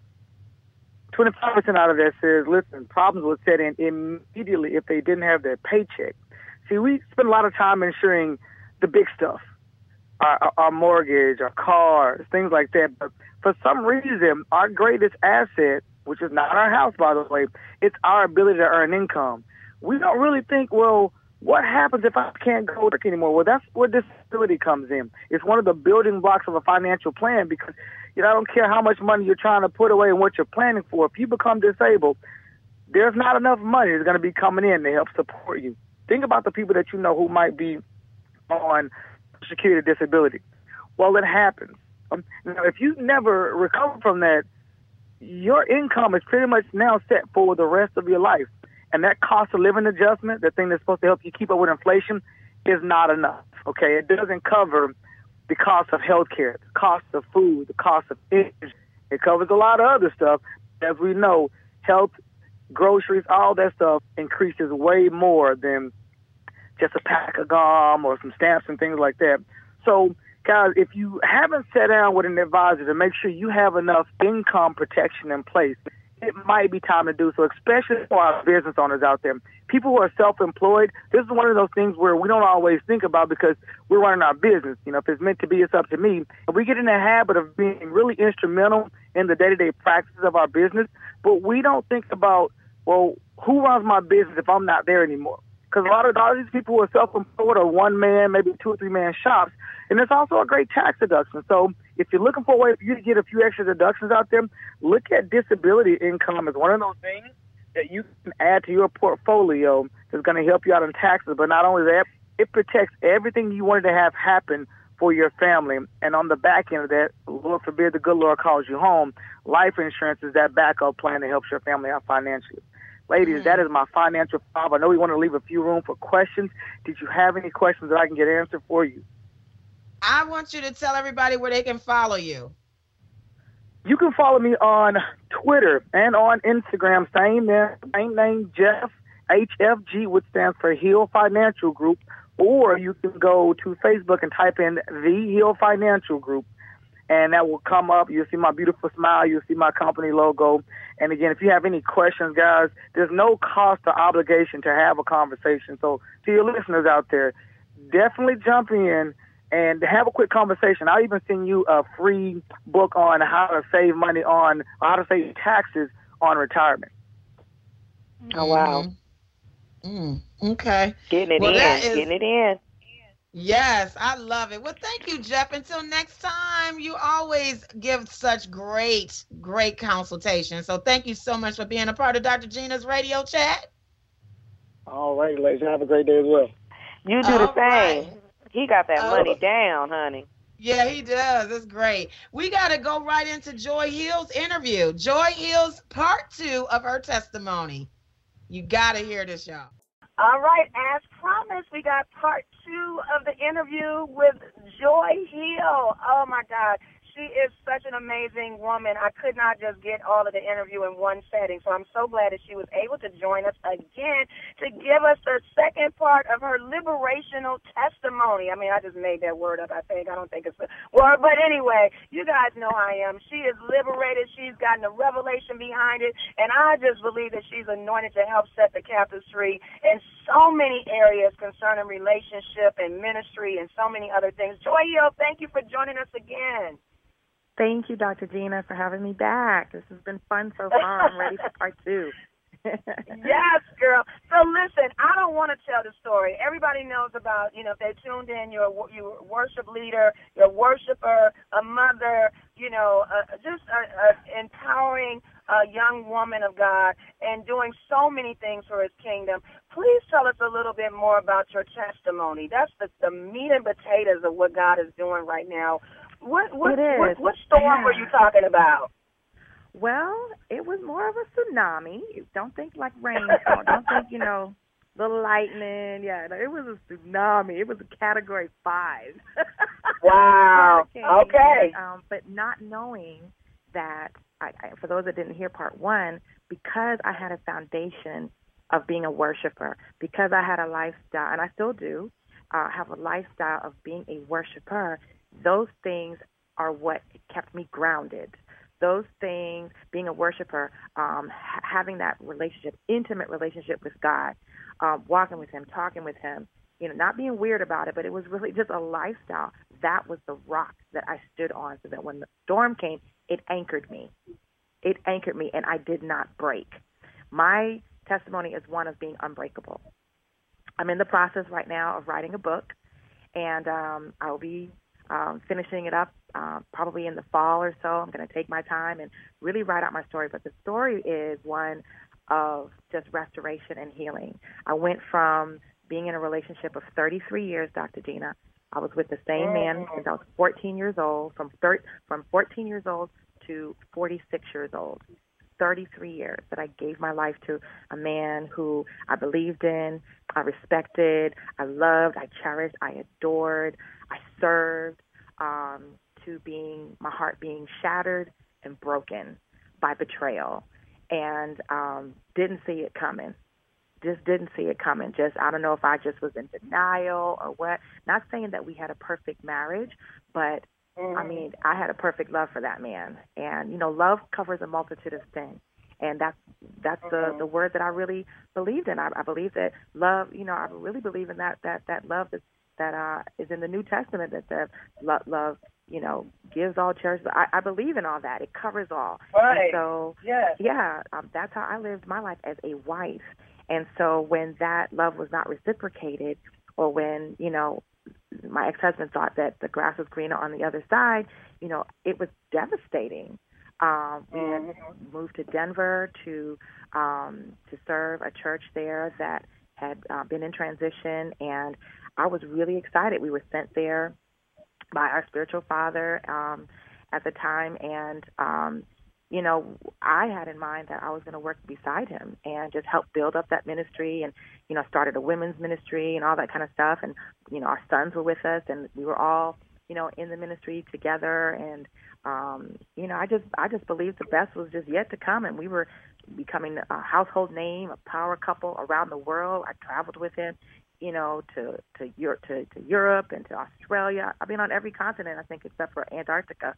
25% out of that says, listen, problems would set in immediately if they didn't have their paycheck. See, we spend a lot of time insuring the big stuff, our mortgage, our cars, things like that. But for some reason, our greatest asset, which is not our house, by the way, it's our ability to earn income. We don't really think, well, what happens if I can't go to work anymore? Well, that's where disability comes in. It's one of the building blocks of a financial plan because, I don't care how much money you're trying to put away and what you're planning for. If you become disabled, there's not enough money that's going to be coming in to help support you. Think about the people that you know who might be on security disability. Well, it happens. Now, if you never recover from that, your income is pretty much now set for the rest of your life. And that cost of living adjustment, the thing that's supposed to help you keep up with inflation, is not enough, okay? It doesn't cover the cost of health care, the cost of food, the cost of energy. It covers a lot of other stuff. As we know, health, groceries, all that stuff increases way more than just a pack of gum or some stamps and things like that. So, guys, if you haven't sat down with an advisor to make sure you have enough income protection in place, it might be time to do so, especially for our business owners out there. People who are self-employed, this is one of those things where we don't always think about because we're running our business. If it's meant to be, it's up to me. And we get in the habit of being really instrumental in the day-to-day practices of our business, but we don't think about, well, who runs my business if I'm not there anymore? because a lot of these people are self-employed or one-man, maybe 2 or 3-man shops, and it's also a great tax deduction. So if you're looking for a way for you to get a few extra deductions out there, look at disability income as one of those things that you can add to your portfolio that's going to help you out in taxes. But not only that, it protects everything you wanted to have happen for your family. And on the back end of that, Lord forbid the good Lord calls you home, life insurance is that backup plan that helps your family out financially. Ladies, that is my financial five. I know we want to leave a few room for questions. Did you have any questions that I can get answered for you? I want you to tell everybody where they can follow you. You can follow me on Twitter and on Instagram, same name, Jeff, HFG, which stands for Hill Financial Group, or you can go to Facebook and type in The Hill Financial Group, and that will come up. You'll see my beautiful smile. You'll see my company logo. And again, if you have any questions, guys, there's no cost or obligation to have a conversation. So to your listeners out there, definitely jump in and have a quick conversation. I'll even send you a free book on how to save money on, how to save taxes on retirement. Oh, wow. Okay. Getting it in. Yes, I love it. Well, thank you, Jeff. Until next time, you always give such great consultation. So thank you so much for being a part of Dr. Gina's radio chat. All right, ladies. Have a great day as well. You do the same. Right. He got that money down, honey. Yeah, he does. It's great. We got to go right into Joy Hill's interview. Joy Hill's part 2 of her testimony. You got to hear this, y'all. All right, as promised, we got part 2 of the interview with Joy Hill. Oh, my God. She is such an amazing woman. I could not just get all of the interview in one setting, so I'm so glad that she was able to join us again to give us the second part of her liberational testimony. I mean, I just made that word up, I think. I don't think it's a word, but anyway, you guys know I am. She is liberated. She's gotten a revelation behind it, and I just believe that she's anointed to help set the captives free in so many areas concerning relationship and ministry and so many other things. Joy Hill, thank you for joining us again. Thank you, Dr. Gina, for having me back. This has been fun so far. I'm ready for part 2. Yes, girl. So listen, I don't want to tell the story. Everybody knows about, if they tuned in, you're a worship leader, you're a worshiper, a mother, just a empowering young woman of God and doing so many things for his kingdom. Please tell us a little bit more about your testimony. That's the meat and potatoes of what God is doing right now. What storm were you talking about? Well, it was more of a tsunami. Don't think like rain. Don't think, little lightning. Yeah, no, it was a tsunami. It was a Category 5. Wow. Okay. But not knowing that, for those that didn't hear part 1, because I had a foundation of being a worshiper, because I had a lifestyle, and I still do, have a lifestyle of being a worshiper, those things are what kept me grounded. Those things, being a worshiper, having that relationship, intimate relationship with God, walking with him, talking with him, not being weird about it, but it was really just a lifestyle. That was the rock that I stood on, so that when the storm came, it anchored me. It anchored me, and I did not break. My testimony is one of being unbreakable. I'm in the process right now of writing a book, and I'll be finishing it up probably in the fall or so. I'm going to take my time and really write out my story. But the story is one of just restoration and healing. I went from being in a relationship of 33 years, Dr. Gina. I was with the same man since I was 14 years old, from 14 years old to 46 years old. 33 years that I gave my life to a man who I believed in, I respected, I loved, I cherished, I adored, I served, to my heart being shattered and broken by betrayal, and didn't see it coming. Just didn't see it coming. I don't know if I just was in denial or what. Not saying that we had a perfect marriage, but I mean, I had a perfect love for that man. And, love covers a multitude of sin. And that's the word that I really believed in. I believe that love, I really believe in that love that is in the New Testament, that says love, gives all, cherishes. I believe in all that. It covers all. Right. And so, yes. yeah, that's how I lived my life as a wife. And so when that love was not reciprocated, or when, my ex-husband thought that the grass was greener on the other side, it was devastating. We had moved to Denver to serve a church there that had been in transition, and I was really excited. We were sent there by our spiritual father at the time, and I had in mind that I was going to work beside him and just help build up that ministry, and started a women's ministry and all that kind of stuff. And our sons were with us, and we were all in the ministry together. And I just believed the best was just yet to come, and we were becoming a household name, a power couple around the world. I traveled with him, to Europe and to Australia. I've been on every continent, I think, except for Antarctica,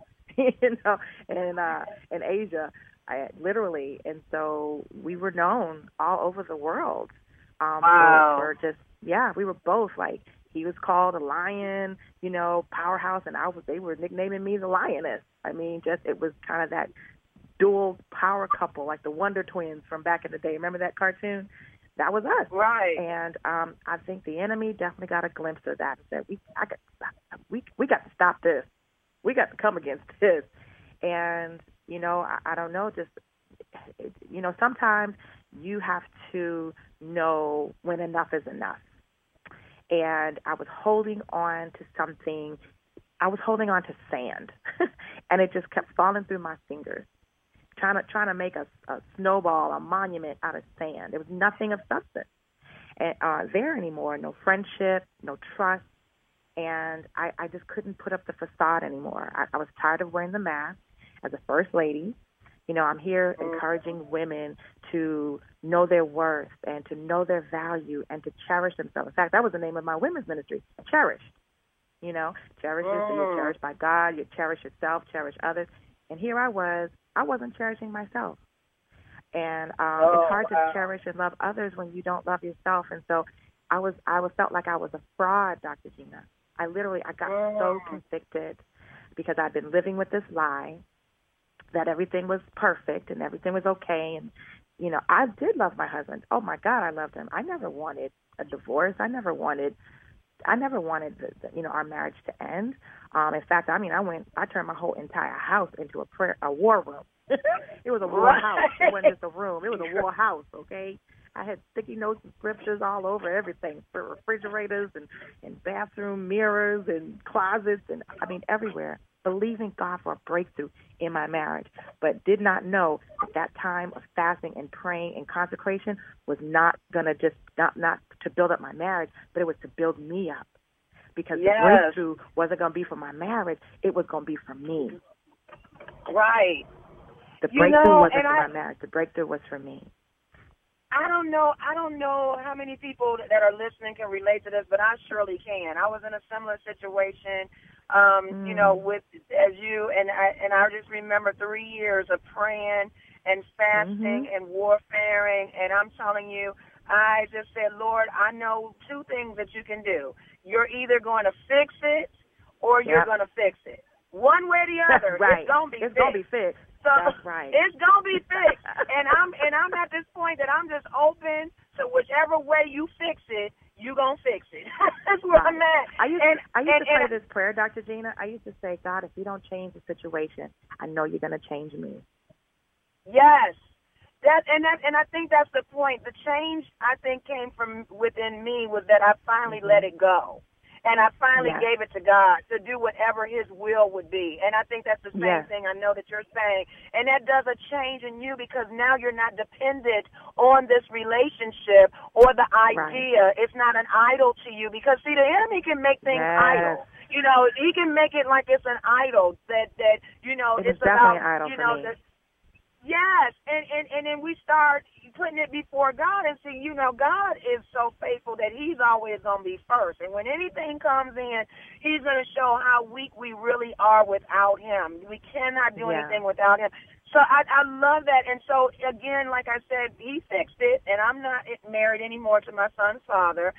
and Asia, literally. And so we were known all over the world. For just, we were both like, he was called a lion, powerhouse, and they were nicknaming me the lioness. I mean, it was kind of that dual power couple, like the Wonder Twins from back in the day. Remember that cartoon? That was us. Right. And I think the enemy definitely got a glimpse of that and said, we got to stop this. We got to come against this. And, I don't know, sometimes you have to know when enough is enough. And I was holding on to something. I was holding on to sand, and it just kept falling through my fingers, trying to make a snowball, a monument out of sand. There was nothing of substance there anymore, no friendship, no trust, and I just couldn't put up the facade anymore. I was tired of wearing the mask as a first lady. I'm here encouraging women to know their worth and to know their value and to cherish themselves. In fact, that was the name of my women's ministry, Cherished. Cherish is you're cherished by God, you cherish yourself, cherish others. And here I wasn't cherishing myself. And it's hard to cherish and love others when you don't love yourself. And so I felt like I was a fraud, Dr. Gina. I got so convicted because I'd been living with this lie that everything was perfect and everything was okay. And, I did love my husband. Oh, my God, I loved him. I never wanted a divorce. I never wanted our marriage to end. In fact, I turned my whole entire house into a war room. It was a war house. It wasn't just a room. It was a war house, okay? I had sticky notes and scriptures all over everything, for refrigerators and bathroom mirrors and closets and, everywhere, believing God for a breakthrough in my marriage, but did not know that time of fasting and praying and consecration was not going to just, not to build up my marriage, but it was to build me up. Because the breakthrough wasn't going to be for my marriage, it was going to be for me. Right. The breakthrough wasn't for my marriage. The breakthrough was for me. I don't know how many people that are listening can relate to this, but I surely can. I was in a similar situation, with as you, and I just remember 3 years of praying and fasting and warfaring, and I'm telling you, I just said, Lord, I know two things that you can do. You're either going to fix it or you're going to fix it. One way or the other, right. It's going to be fixed. So that's right. It's going to be fixed. and I'm at this point that I'm just open to whichever way you fix it, you're going to fix it. That's where I'm at. I used to pray this prayer, Dr. Gina. I used to say, God, if you don't change the situation, I know you're going to change me. Yes. And I think that's the point. The change, I think, came from within me was that I finally let it go. And I finally gave it to God to do whatever his will would be. And I think that's the same thing I know that you're saying. And that does a change in you because now you're not dependent on this relationship or the idea. Right. It's not an idol to you because, see, the enemy can make things idle. He can make it like it's an idol that it's definitely about, an idol for me. Yes, and then we start putting it before God and see, God is so faithful that he's always going to be first. And when anything comes in, he's going to show how weak we really are without him. We cannot do anything without him. So I love that. And so, again, like I said, he fixed it, and I'm not married anymore to my son's father.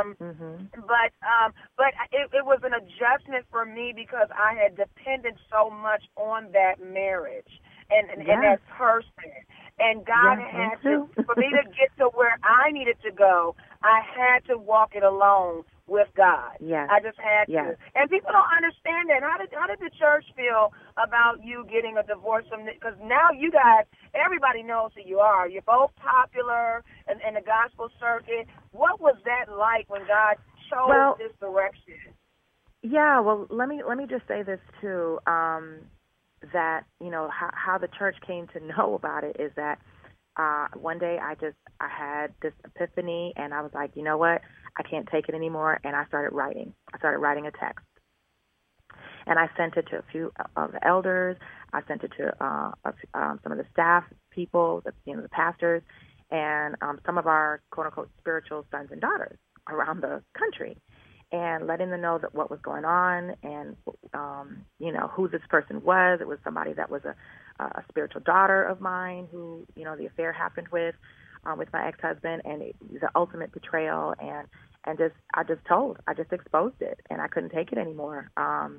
But it was an adjustment for me because I had depended so much on that marriage. And that person. And God had to, for me to get to where I I needed to go, I had to walk it alone with God. Yes. I just had to. And people don't understand that. How did the church feel about you getting a divorce from? Because now you guys, everybody knows who you are. You're both popular in the gospel circuit. What was that like when God chose this direction? Yeah, well, let me just say this too. That how the church came to know about it is that one day I had this epiphany, and I was like, you know what, I can't take it anymore, and I started writing. I started writing a text, and I sent it to a few of the elders. I sent it to some of the staff people, the pastors, and some of our quote unquote spiritual sons and daughters around the country, and letting them know that what was going on, and who this person was. It was somebody that was a spiritual daughter of mine who the affair happened with my ex-husband, and the ultimate betrayal, and I just exposed it, and I couldn't take it anymore.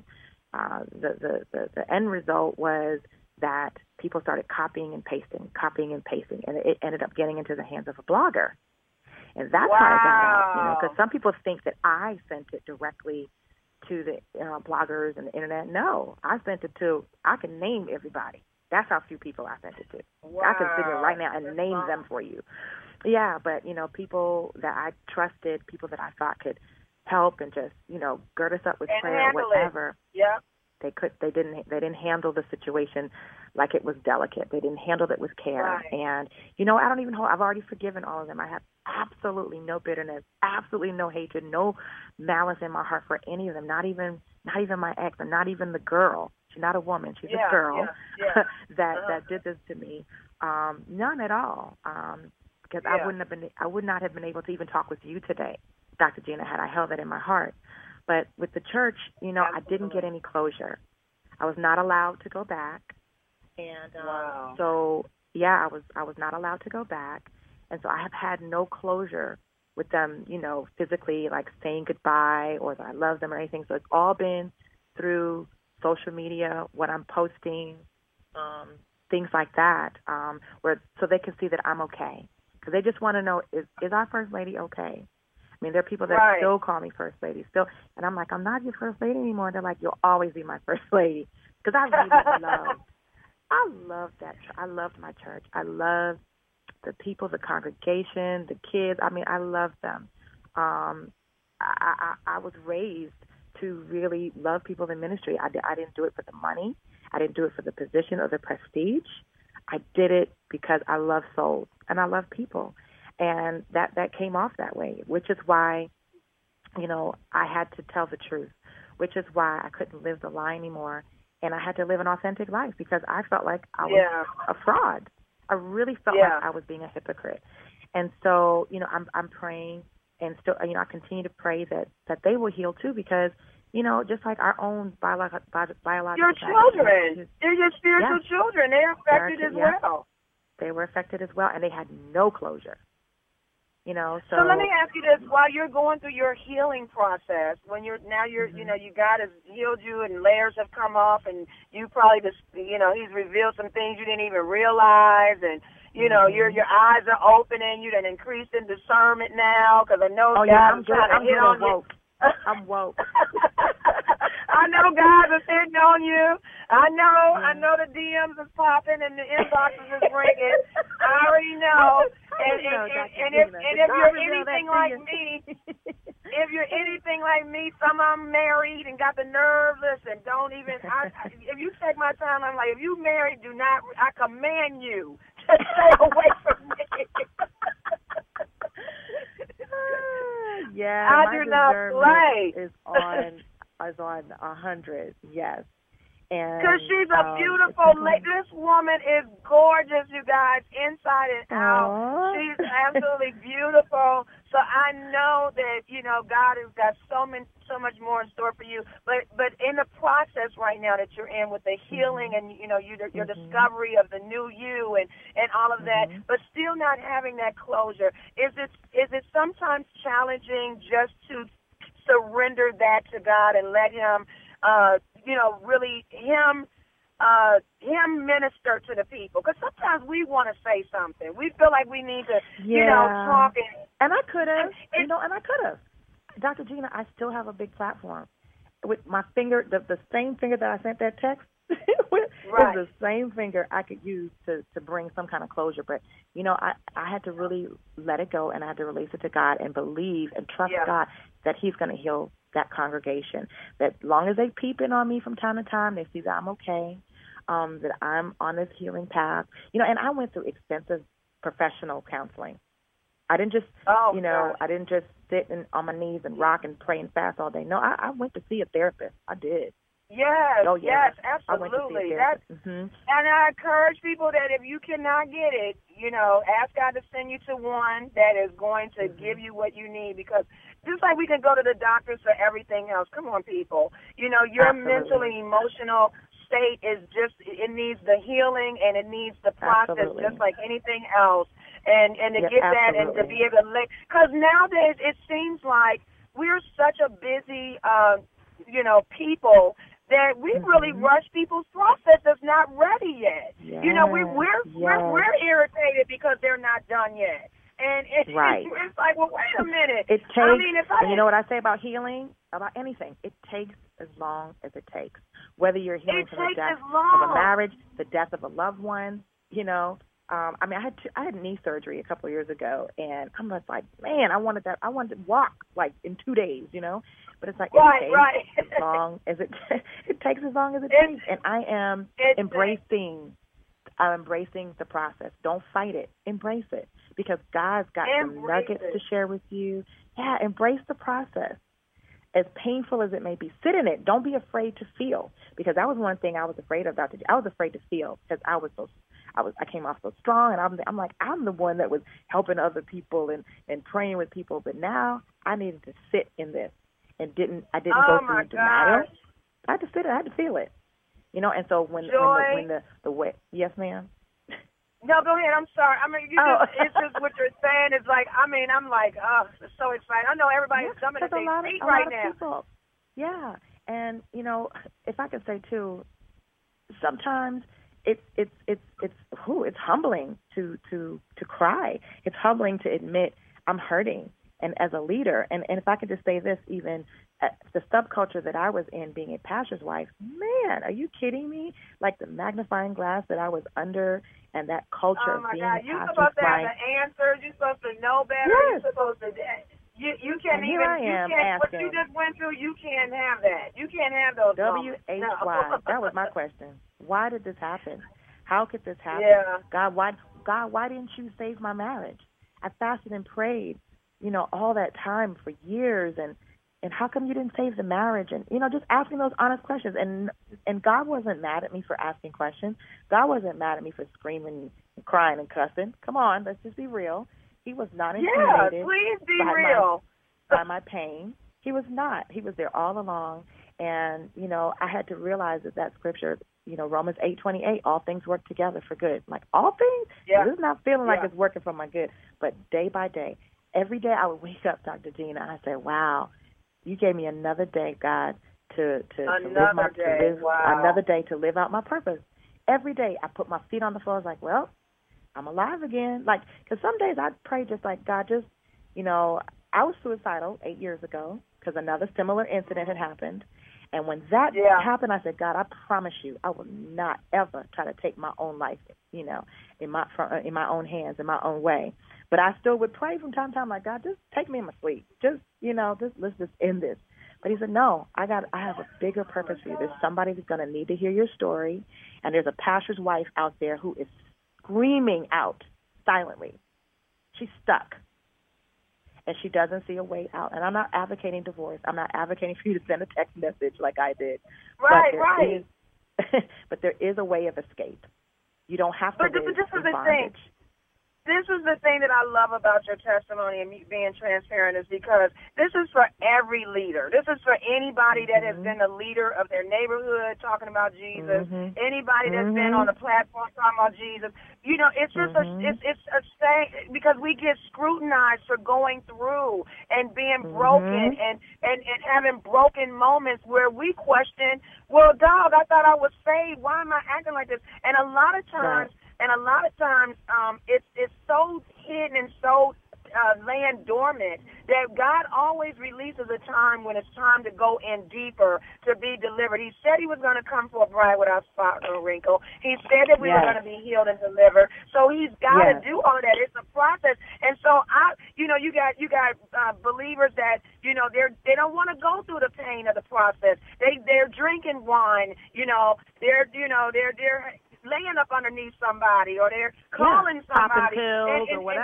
The end result was that people started copying and pasting, and it ended up getting into the hands of a blogger. And that's how I got out, because some people think that I sent it directly to the bloggers and the internet. No, I sent it to, I can name everybody. That's how few people I sent it to. Wow. I can sit here right now and name them for you. Yeah, but, people that I trusted, people that I thought could help and just, gird us up with prayer or whatever. Yeah. They didn't handle the situation like it was delicate. They didn't handle it with care. Right. And, I've already forgiven all of them. I have absolutely no bitterness, absolutely no hatred, no malice in my heart for any of them, not even my ex, and not even the girl. She's not a woman. She's a girl that did this to me. None at all. Because I would not have been able to even talk with you today, Dr. Gina, had I held that in my heart. But with the church, I didn't get any closure. I was not allowed to go back, and I was not allowed to go back, and so I have had no closure with them, physically, like saying goodbye or that I love them or anything. So it's all been through social media, what I'm posting, things like that, so they can see that I'm okay, because they just want to know, is our First Lady okay? I mean, there are people that still call me First Lady, and I'm like, I'm not your First Lady anymore. They're like, you'll always be my First Lady, because I really loved that. I loved my church. I loved the people, the congregation, the kids. I mean, I loved them. I was raised to really love people in ministry. I didn't do it for the money. I didn't do it for the position or the prestige. I did it because I love souls and I love people. And that came off that way, which is why, I had to tell the truth, which is why I couldn't live the lie anymore. And I had to live an authentic life, because I felt like I was a fraud. I really felt like I was being a hypocrite. And so, I'm praying, and still, I continue to pray that they will heal too, because, just like our own biological your children, they're your spiritual children. They're affected as well. They were affected as well, and they had no closure. So let me ask you this: while you're going through your healing process, when you God has healed you and layers have come off, and you probably just, He's revealed some things you didn't even realize, and your eyes are opening. You done increased in discernment now, because I know God is trying to hit on you. I'm woke. I know God is hitting on you. I know the DMs is popping and the inboxes is ringing. I already know. And if you're anything like me, some of them married and got the nerve. Listen, don't even. If you check my time, I'm like, if you married, I command you to stay away from me. Yeah, I do not play. Is on 100. Yes, because she's a beautiful lady. This woman is gorgeous, you guys, inside and out. She's absolutely beautiful. So I know that God has got so much more in store for you. But in the process right now that you're in with the healing and your discovery of the new you and all of that, but still not having that closure, is it sometimes challenging just to surrender that to God and let Him, really Him him minister to the people. Because sometimes we want to say something. We feel like we need to, talk. And I could have, and I could have. Dr. Gina, I still have a big platform. With my finger, the same finger that I sent that text with is the same finger I could use to bring some kind of closure. But, I had to really let it go, and I had to release it to God and believe and trust God that he's going to heal that congregation. That long as they peep in on me from time to time, they see that I'm okay, that I'm on this healing path. And I went through extensive professional counseling. I didn't just, I didn't just sit on my knees and rock and pray and fast all day. No, I went to see a therapist. I did. Yes, yes, absolutely. I went to see a therapist. And I encourage people that if you cannot get it, ask God to send you to one that is going to give you what you need. Because just like we can go to the doctors for everything else, come on, people. Your mentally, emotional state is just, it needs the healing and it needs the process just like anything else. And to get that and to be able to let, because nowadays it seems like we're such a busy, people that we really rush people's process that's not ready yet. Yes. We're irritated because they're not done yet. And it's like, well, wait a minute. It takes, and you know what I say about healing, about anything, it takes as long as it takes. Whether you're healing from the death of a marriage, the death of a loved one, I had knee surgery a couple of years ago, and I'm just like, man, I wanted to walk like in 2 days, But it's like it takes as long as it takes as long as it takes, and I am embracing the process. Don't fight it. Embrace it, because God's got some nuggets to share with you. Yeah, embrace the process. As painful as it may be, sit in it. Don't be afraid to feel, because that was one thing I was afraid of. I was afraid to feel because I came off so strong, and I'm like, I'm the one that was helping other people and praying with people, but now I needed to sit in this and I didn't go through denial. I had to sit it. I had to feel it, And so when the way, yes, ma'am. No, go ahead. I'm sorry. It's just what you're saying is like, I'm like, it's so exciting. I know everybody's jumping at their feet right now. People, yeah, and if I could say too, sometimes it's humbling to cry. It's humbling to admit I'm hurting, and as a leader, and if I could just say this, even the subculture that I was in, being a pastor's wife, man, are you kidding me? Like the magnifying glass that I was under, and that culture of being a pastor's wife. You're supposed to have the answers. You're supposed to know better. Yes. You're supposed to. You can't even. What you just went through, you can't have that. You can't have those. WHY. That was my question. Why did this happen? How could this happen? Yeah. God, why didn't you save my marriage? I fasted and prayed, all that time for years, and how come you didn't save the marriage? And just asking those honest questions. And God wasn't mad at me for asking questions. God wasn't mad at me for screaming and crying and cussing. Come on, let's just be real. He was not intimidated. Yeah, please be real. By my pain. He was not. He was there all along. And, I had to realize that scripture, Romans 8:28, all things work together for good. Like, all things? Yeah. This is not feeling like it's working for my good. But day by day, every day I would wake up, Dr. Gina, and I say, wow, you gave me another day, God, to live out my purpose. Every day I put my feet on the floor. I was like, well, I'm alive again. Like, because some days I'd pray just like, God, just, I was suicidal 8 years ago because another similar incident had happened. And when that happened, I said, God, I promise you, I will not ever try to take my own life, in my own hands, in my own way. But I still would pray from time to time, like, God, just take me in my sleep. Just, let's just end this. But he said, no, I have a bigger purpose for you. There's somebody who's going to need to hear your story. And there's a pastor's wife out there who is screaming out silently. She's stuck. And she doesn't see a way out. And I'm not advocating divorce. I'm not advocating for you to send a text message like I did. Right. But there is a way of escape. You don't have to live in bondage. this is the thing that I love about your testimony and you being transparent is because this is for every leader. This is for anybody that has been a leader of their neighborhood talking about Jesus, anybody that's been on the platform talking about Jesus. You know, it's just it's a thing because we get scrutinized for going through and being broken and having broken moments where we question, well, dog, I thought I was saved. Why am I acting like this? And a lot of times, it's so hidden and so laying dormant that God always releases a time when it's time to go in deeper to be delivered. He said he was going to come for a bride without spot or wrinkle. He said that we were going to be healed and delivered. So he's got to do all of that. It's a process. And so you got believers that they don't want to go through the pain of the process. They're drinking wine. They're laying up underneath somebody, or they're calling somebody, pills or whatever.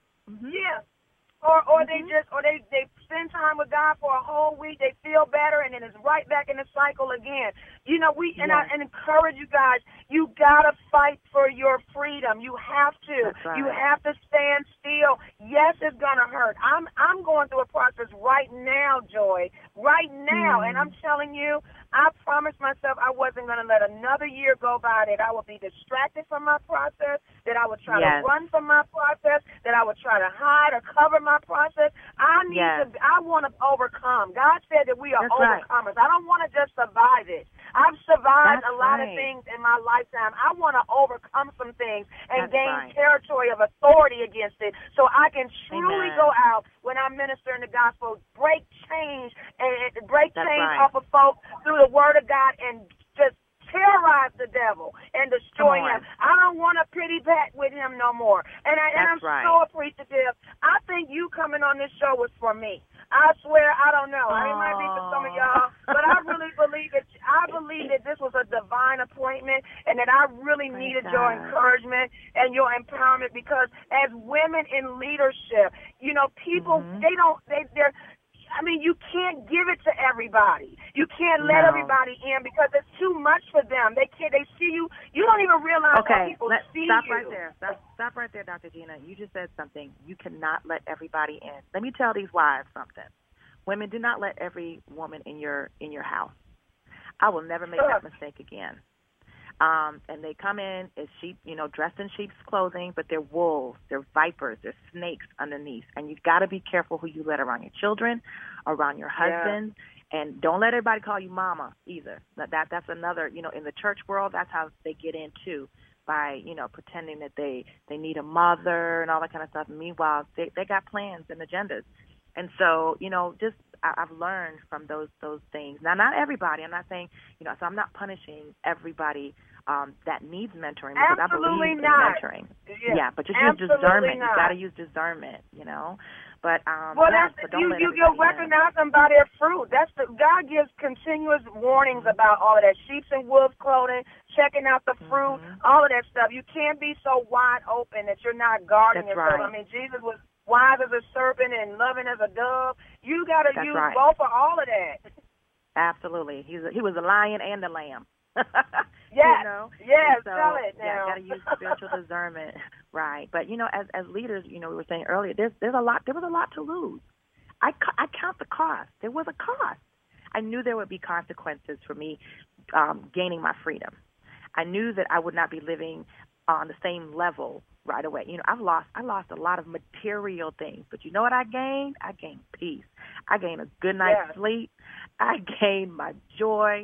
Or they spend time with God for a whole week. They feel better, and then it's right back in the cycle again. I encourage you guys. You gotta fight for your freedom. You have to. That's right. You have to stand still. Yes, it's gonna hurt. I'm going through a process right now, Joy. Right now, and I'm telling you, I promised myself I wasn't going to let another year go by that I would be distracted from my process, that I would try to run from my process, that I would try to hide or cover my process. I want to overcome. God said that we are overcomers. I don't want to just survive it. I've survived a lot of things in my lifetime. I want to overcome some things and gain territory of authority against it so I can truly go out when I'm ministering the gospel, break change off of folks through the word of God and just terrorize the devil and destroy him. I don't want a pity pat with him no more. And I'm so appreciative. I think you coming on this show was for me. I swear, I don't know. It might be for some of y'all, but I really believe that this was a divine appointment and that I really needed your encouragement and your empowerment because as women in leadership, people, you can't give it to everybody. You can't let everybody in because it's too much for them. They see you. You don't even realize how people see stop you. Right there. Stop right there, Dr. Gina. You just said something. You cannot let everybody in. Let me tell these wives something. Women, do not let every woman in your house. I will never make that mistake again. And they come in as sheep, dressed in sheep's clothing, but they're wolves, they're vipers, they're snakes underneath. And you've got to be careful who you let around your children, around your husband, and don't let everybody call you mama either. That's another, in the church world, that's how they get in too, by, pretending that they need a mother and all that kind of stuff. And meanwhile, they got plans and agendas. And so, I've learned from those things. Now, not everybody. I'm not saying, so I'm not punishing everybody that needs mentoring because Absolutely I believe not. in mentoring. Yeah, but just use discernment. Not. You got to use discernment, But you'll recognize them by their fruit. God gives continuous warnings about all of that. Sheep's and wolves clothing, checking out the fruit, all of that stuff. You can't be so wide open that you're not guarding yourself. Right. Jesus was wise as a serpent and loving as a dove. You got to use both for all of that. Absolutely. He was a lion and a lamb. Yes, so, tell it now. Yeah, got to use spiritual discernment, right? But as leaders, we were saying earlier, there was a lot to lose. I count the cost. There was a cost. I knew there would be consequences for me gaining my freedom. I knew that I would not be living on the same level right away. I lost a lot of material things, but you know what I gained? I gained peace. I gained a good night's sleep. I gained my joy,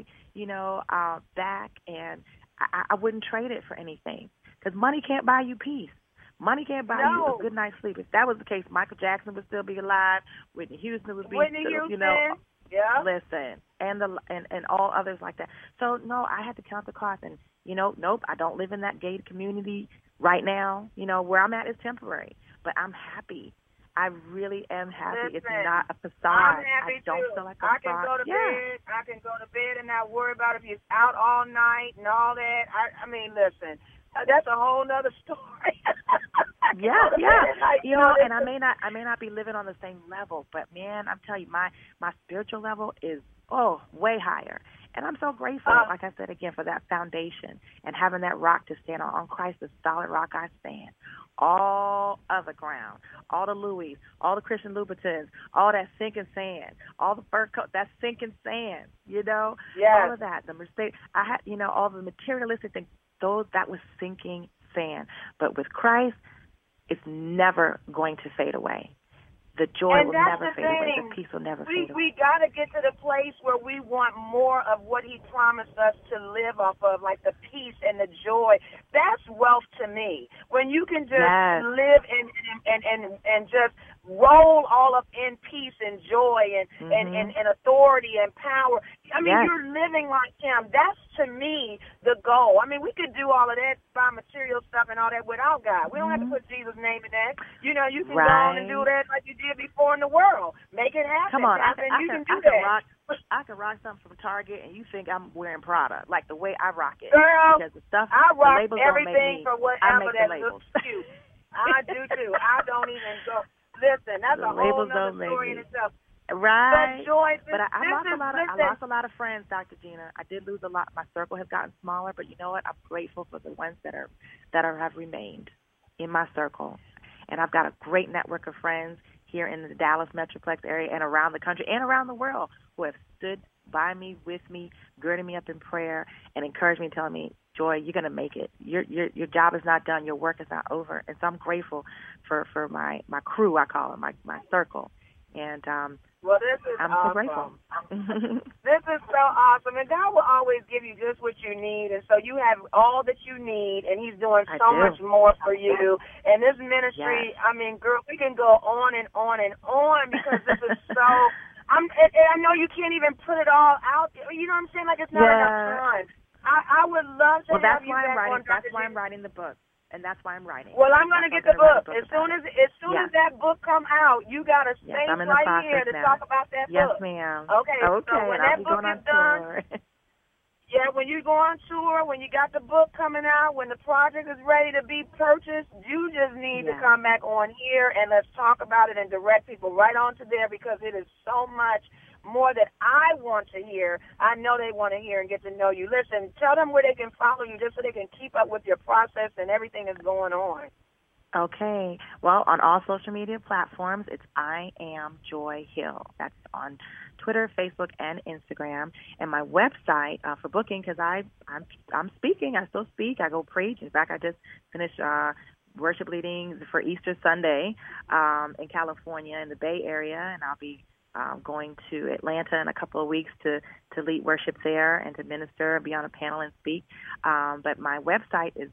back, and I wouldn't trade it for anything because money can't buy you peace. Money can't buy you a good night's sleep. If that was the case, Michael Jackson would still be alive. Whitney Houston would be still, listen, and all others like that. So, no, I had to count the cost. And, nope, I don't live in that gated community right now. Where I'm at is temporary. But I'm happy. I really am happy. Listen, it's not a facade. I'm happy I don't too. feel like a I can fraud. go to bed. I can go to bed and not worry about if you're out all night and all that. I mean, listen, that's a whole nother story. Yeah. And I may not be living on the same level, but man, I'm telling you, my spiritual level is way higher. And I'm so grateful, like I said again, for that foundation and having that rock to stand on Christ, the solid rock I stand. all other ground, all the Louis, all the Christian Louboutins, all that sinking sand, all the fur coat, that's sinking sand, all of that, the mistake, all the materialistic things, that was sinking sand. But with Christ, it's never going to fade away. The joy will never fade away. The peace will never fade away. We got to get to the place where we want more of what he promised us to live off of, like the peace and the joy. That's wealth to me. When you can just live and just roll all up in peace and joy and authority and power. I mean, you're living like him. That's, to me, the goal. I mean, we could do all of that, buy material stuff and all that without God. We don't have to put Jesus' name in that. You can go on and do that like you did before in the world. Make it happen. Come on, I can rock something from Target, and you think I'm wearing Prada, like the way I rock it. Girl, because the stuff, I rock the labels everything for whatever that labels. looks cute. I do too. I don't even go. Listen, that's a whole other story in itself. Right. But Joy, I lost a lot of friends, Dr. Gina. I did lose a lot. My circle has gotten smaller, but you know what? I'm grateful for the ones that have remained in my circle. And I've got a great network of friends here in the Dallas Metroplex area and around the country and around the world who have stood by me, with me, girding me up in prayer, and encouraged me, telling me, Joy, you're going to make it. Your job is not done. Your work is not over. And so I'm grateful for my crew, I call it, my circle. And well, this is I'm awesome. so grateful. This is so awesome. And God will always give you just what you need. And so you have all that you need, and he's doing so much more for you. And this ministry, I mean, girl, we can go on and on and on because this is so... I know you can't even put it all out there. You know what I'm saying? Like, it's not enough time. I would love to have you back on. That's why I'm writing the book. And that's why I'm writing. Well, I'm going to get the book. As soon as that book come out, you got to stay right here to talk about that book. Yes, ma'am. Okay. So when that book is done, when you go on tour, when you got the book coming out, when the project is ready to be purchased, you just need to come back on here and let's talk about it and direct people right on to there because it is so much more that I want to hear. I know they want to hear and get to know you. Listen, tell them where they can follow you just so they can keep up with your process and everything that's going on. Okay. Well, on all social media platforms, it's I Am Joy Hill. That's on Twitter, Facebook, and Instagram. And my website for booking, because I'm speaking. I still speak. I go preach. In fact, I just finished worship leading for Easter Sunday in California in the Bay Area, and I'll be going to Atlanta in a couple of weeks to lead worship there and to minister, be on a panel and speak. But my website is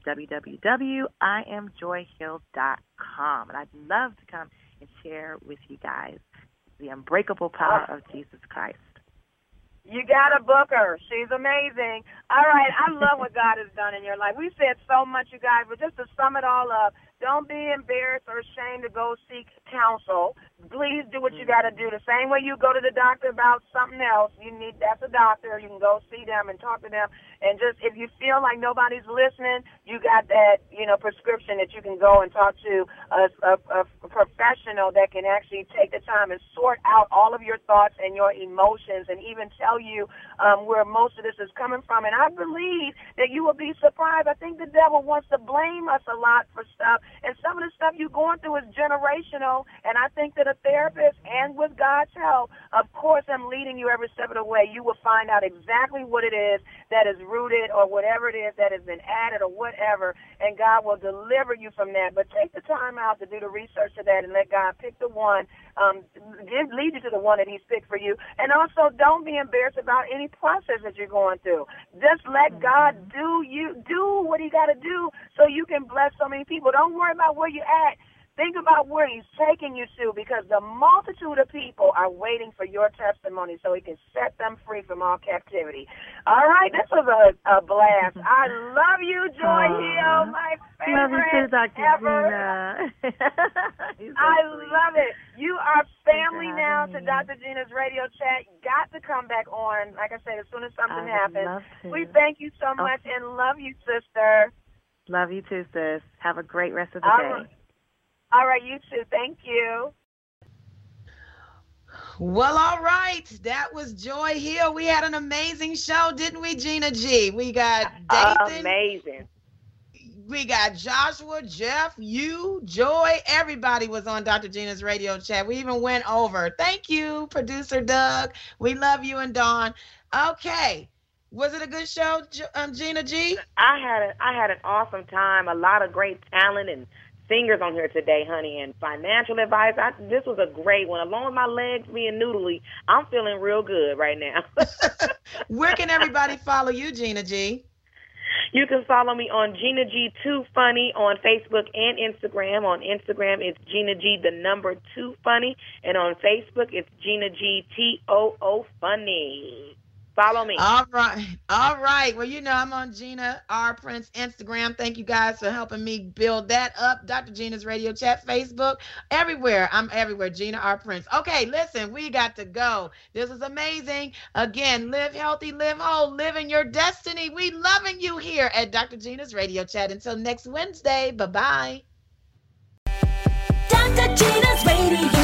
www.iamjoyhill.com. And I'd love to come and share with you guys the unbreakable power of Jesus Christ. You got to book her. She's amazing. All right. I love what God has done in your life. We said so much, you guys, but just to sum it all up, don't be embarrassed or ashamed to go seek counsel. Please do what you got to do. The same way you go to the doctor about something else, that's a doctor. You can go see them and talk to them. And just if you feel like nobody's listening, you got that, prescription that you can go and talk to a professional that can actually take the time and sort out all of your thoughts and your emotions and even tell you where most of this is coming from. And I believe that you will be surprised. I think the devil wants to blame us a lot for stuff. And some of the stuff you're going through is generational. And I think that a therapist and with God's help, of course, I'm leading you every step of the way. You will find out exactly what it is that is rooted or whatever it is that has been added or whatever. And God will deliver you from that. But take the time out to do the research to that and let God pick the one, lead you to the one that he's picked for you. And also don't be embarrassed about any process that you're going through. Just let God do what he got to do so you can bless so many people. Don't worry about where you're at. Think about where he's taking you to because the multitude of people are waiting for your testimony so he can set them free from all captivity. All right, this was a blast. I love you, Joy Hill, my favorite love you too, Dr. ever. Gina. I love it. You are family now to Dr. Gina's Radio Chat. Got to come back on, like I said, as soon as something happens. We thank you so much and love you, sister. Love you too, sis. Have a great rest of the day. All right, you too. Thank you. Well, all right. That was Joy Hill. We had an amazing show, didn't we, Gina G? We got Dathan. Amazing. We got Joshua, Jeff, you, Joy. Everybody was on Dr. Gina's radio chat. We even went over. Thank you, producer Doug. We love you and Dawn. Okay. Was it a good show, Gina G? I had an awesome time. A lot of great talent and singers on here today, honey, and financial advice. This was a great one. Along with my legs being noodly, I'm feeling real good right now. Where can everybody follow you, Gina G? You can follow me on Gina G 2 Funny on Facebook and Instagram. On Instagram, it's Gina G 2 Funny, and on Facebook, it's Gina G TOO Funny. Follow me. All right. Well, you know, I'm on Gina R. Prince Instagram. Thank you guys for helping me build that up. Dr. Gina's Radio Chat, Facebook, everywhere. I'm everywhere. Gina R. Prince. Okay, listen, we got to go. This is amazing. Again, live healthy, live whole, live in your destiny. We loving you here at Dr. Gina's Radio Chat. Until next Wednesday. Bye-bye. Dr. Gina's Radio